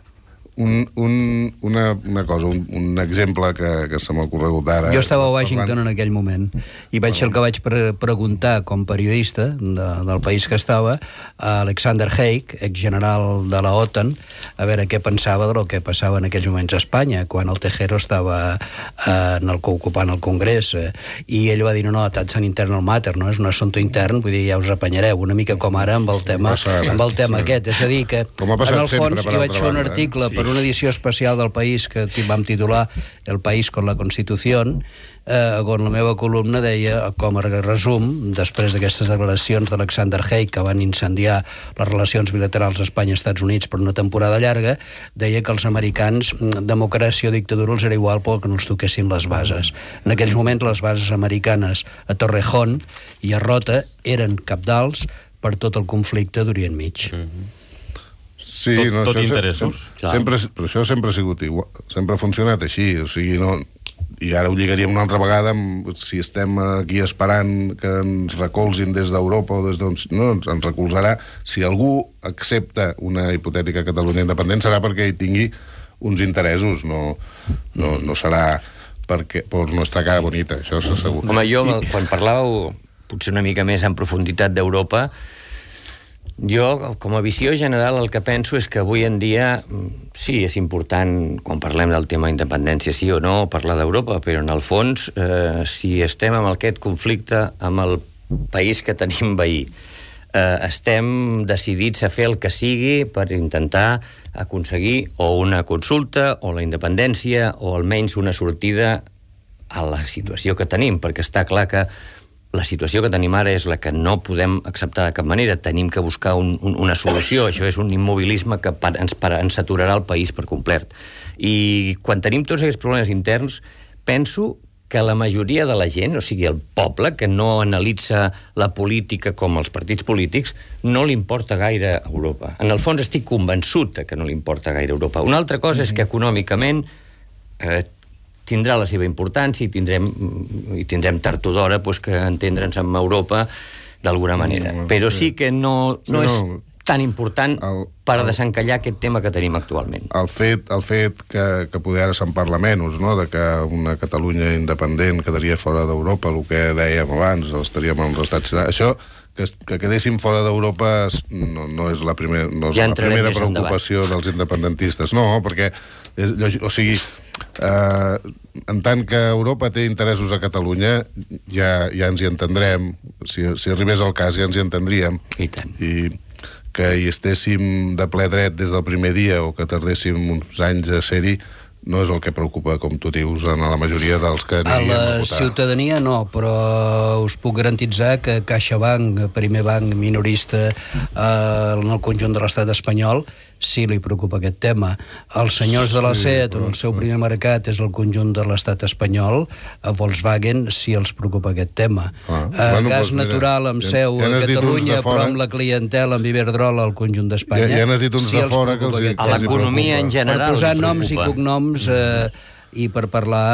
Un, un, una, una cosa, un, un exemple que, que se m'ha ocorregut ara... Jo estava a Washington parlant... en aquell moment i vaig ser el que vaig pre preguntar com periodista de, del país que estava a Alexander Haig, exgeneral de la OTAN, a veure què pensava del que passava en aquells moments a Espanya, quan el Tejero estava eh, en el, ocupant el Congrés, eh, i ell va dir, no, no, that's an internal matter, no? És un assumpte intern, vull dir, ja us apanyareu, una mica com ara amb el tema, amb el tema aquest. És a dir, que en el fons hi vaig fer un article per una edició especial del País que vam titular El País con la Constitución, eh, on la meva columna deia, com a resum, després d'aquestes declaracions d'Alexander Haig que van incendiar les relacions bilaterals Espanya-Estats Units per una temporada llarga, deia que els americans, democràcia o dictadura els era igual pel que no els toquessin les bases. En aquells moments les bases americanes a Torrejón i a Rota eren cabdals per tot el conflicte d'Orient Mig. Mm-hmm. Sí, tot, no, tot això interessos. Sempre, sempre, però això sempre ha sigut igual, sempre ha funcionat així, o sigui, no, i ara ho lligaríem una altra vegada amb, si estem aquí esperant que ens recolzin des d'Europa o des d'on... No, ens recolzarà. Si algú accepta una hipotètica Catalunya independent serà perquè hi tingui uns interessos, no, no, no serà perquè, per nostra cara bonita, això és segur. Home, jo, quan parlàveu potser una mica més en profunditat d'Europa, jo, com a visió general, el que penso és que avui en dia, sí, és important, quan parlem del tema independència, sí o no, parlar d'Europa, però en el fons, eh, si estem amb aquest conflicte amb el país que tenim veí, eh, estem decidits a fer el que sigui per intentar aconseguir o una consulta, o la independència, o almenys una sortida a la situació que tenim, perquè està clar que la situació que tenim ara és la que no podem acceptar de cap manera. Tenim que buscar un, un, una solució. Això és un immobilisme que per, ens, per, ens aturarà el país per complet. I quan tenim tots aquests problemes interns, penso que la majoria de la gent, o sigui, el poble, que no analitza la política com els partits polítics, no li importa gaire Europa. En el fons estic convençut que no li importa gaire Europa. Una altra cosa és que econòmicament eh, tindrà la seva importància i tindrem, i tindrem tard o d'hora pues, que entendre'ns amb Europa d'alguna manera. Però sí que no, no és tan important el, per el, desencallar aquest tema que tenim actualment. El fet, el fet que, que poder ara se'n parla menys, no?, de que una Catalunya independent quedaria fora d'Europa, el que dèiem abans, estaríem en els estats... Això, que, que quedéssim fora d'Europa no, no és la, primer, no és ja la primera preocupació endavant dels independentistes. No, perquè, és, o sigui, eh, en tant que Europa té interessos a Catalunya, ja, ja ens hi entendrem. Si, si arribés al cas, ja ens hi entendríem. I tant. I que hi estéssim de ple dret des del primer dia o que tardéssim uns anys a ser-hi, no és el que preocupa, com tu dius, en la majoria dels que aniríem a votar. A la ciutadania no, però us puc garantitzar que CaixaBank, primer banc minorista eh, en el conjunt de l'estat espanyol, sí li preocupa aquest tema. Els senyors de la SEAT, on el seu primer mercat és el conjunt de l'estat espanyol, a Volkswagen sí els preocupa aquest tema. Ah, eh, bueno, gas doncs, natural amb ja, seu ja a Catalunya, fora, però amb la clientela amb Iberdrola al conjunt d'Espanya. Ja, ja n'has dit uns sí de fora que els, a l'economia en general. Per posar noms i cognoms eh, i per parlar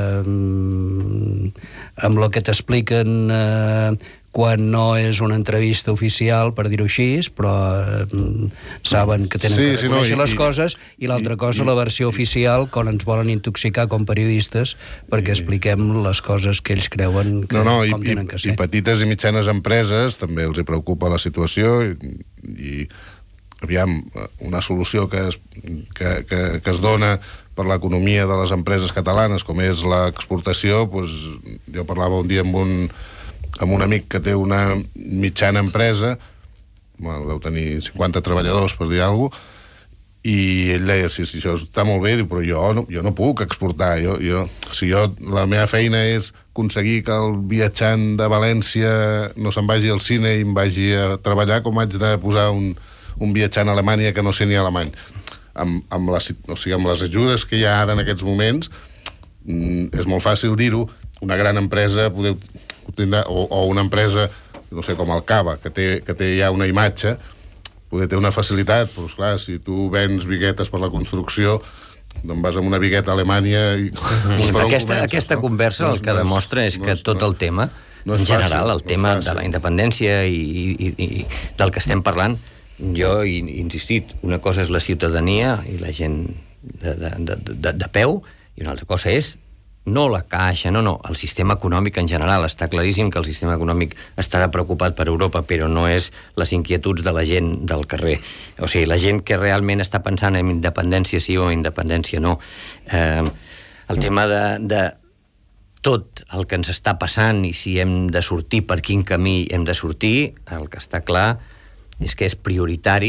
eh, amb el que t'expliquen eh, quan no és una entrevista oficial, per dir-ho així, però eh, saben que tenen sí, que reconèixer sí, no, i, les coses, i l'altra cosa, i, la versió oficial, quan ens volen intoxicar com periodistes perquè i, expliquem les coses que ells creuen que, no, no, com i, tenen que ser. I petites i mitjanes empreses també els hi preocupa la situació i, i aviam, una solució que es, que, que, que es dona per l'economia de les empreses catalanes, com és l'exportació, doncs, jo parlava un dia amb un amb un amic que té una mitjana empresa, bueno, deu tenir cinquanta treballadors, per dir alguna cosa, i ell deia, sí, sí, això està molt bé, diu, però jo no, jo no puc exportar, jo, jo, si jo, la meva feina és aconseguir que el viatjant de València no se'n vagi al cine i em vagi a treballar, com haig de posar un, un viatjant a Alemanya que no sé ni alemany. Amb, amb, les, o sigui, amb les ajudes que hi ha ara en aquests moments, mm, és molt fàcil dir-ho, una gran empresa poder O, o una empresa, no sé, com el Cava, que té, que té ja una imatge, poder té una facilitat, però esclar, si tu vens biguetes per la construcció, doncs vas amb una bigueta a Alemanya i... I aquesta, comences, aquesta no? conversa no és, el que no és, demostra és que no és, tot el tema, no en general, fàcil, el tema no de la independència i, i, i del que estem parlant, jo he insistit, una cosa és la ciutadania i la gent de, de, de, de, de peu, i una altra cosa és no la Caixa, no, no, el sistema econòmic en general. Està claríssim que el sistema econòmic estarà preocupat per Europa, però no és les inquietuds de la gent del carrer. O sigui, la gent que realment està pensant en independència sí o independència no. Eh, el tema de, de tot el que ens està passant i si hem de sortir, per quin camí hem de sortir, el que està clar és que és prioritari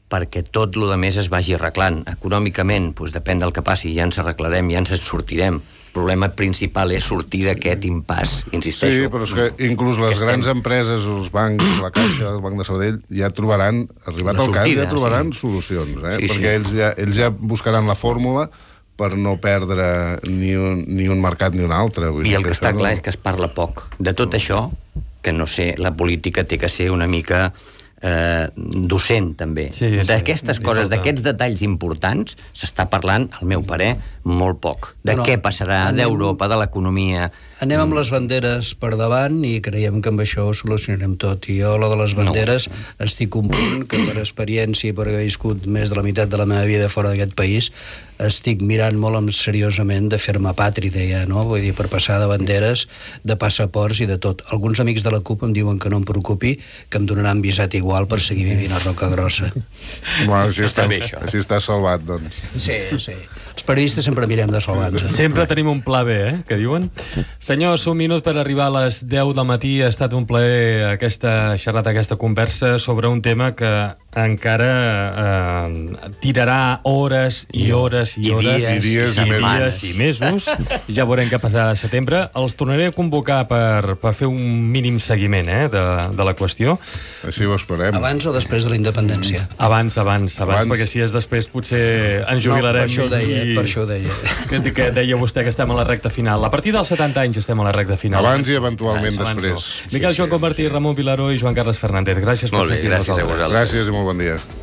perquè tot el que més es vagi arreglant. Econòmicament, doncs depèn del que passi, ja ens arreglarem, ja ens en sortirem. El problema principal és sortir d'aquest impàs, insisteixo. Sí, però és que inclús les estem... grans empreses, els bancs, la Caixa, el Banc de Sabadell, ja trobaran, arribat La al cas, sortida, ja trobaran sí. solucions, eh? Sí, perquè sí. Ells, ja, ells ja buscaran la fórmula per no perdre ni un, ni un mercat ni un altre. Vull I dir el que està no... clar és que es parla poc. De tot això, que no sé, la política té que ser una mica eh, docent, també. Sí, sí. D'aquestes coses, d'aquests detalls importants, s'està parlant, al meu parer, molt poc. De No, no, què passarà anem- d'Europa, de l'economia... Anem amb les banderes per davant i creiem que amb això ho solucionarem tot. I jo, la de les banderes, no. estic complint que per experiència i per haver viscut més de la meitat de la meva vida fora d'aquest país, estic mirant molt amb seriosament de fer-me pàtrida ja, no? Vull dir, per passar de banderes, de passaports i de tot. Alguns amics de la CUP em diuen que no em preocupi, que em donaran visat igual per seguir vivint a Roca Grossa. Bueno, així Està estàs, bé, això. així estàs salvat, doncs. Sí, sí. Els periodistes sempre mirem de salvar-nos. Sempre tenim un pla B, eh, que diuen. Senyors, un minut per arribar a les deu del matí. Ha estat un plaer aquesta xerrada, aquesta conversa sobre un tema que encara eh, tirarà hores i hores i, I hores dies, i dies, i, i dies i mesos. Ja veurem què passarà a setembre. Els tornaré a convocar per, per fer un mínim seguiment eh, de, de la qüestió. Així ho esperem. Abans o després de la independència? Abans, abans, abans, Abans. perquè si és després potser ens jubilarem. No, per això ho deia, i... per això ho deia. Que, que deia vostè que estem a la recta final. A partir dels setanta anys estem a la recta final. Abans i eventualment Abans, abans després. no. Miquel Sí, Joan sí. Convertí, Ramon Vilaró i Joan Carles Fernández. Gràcies per Molt bé, ser aquí amb gràcies a nosaltres. vosaltres. Gràcies i molt bon dia.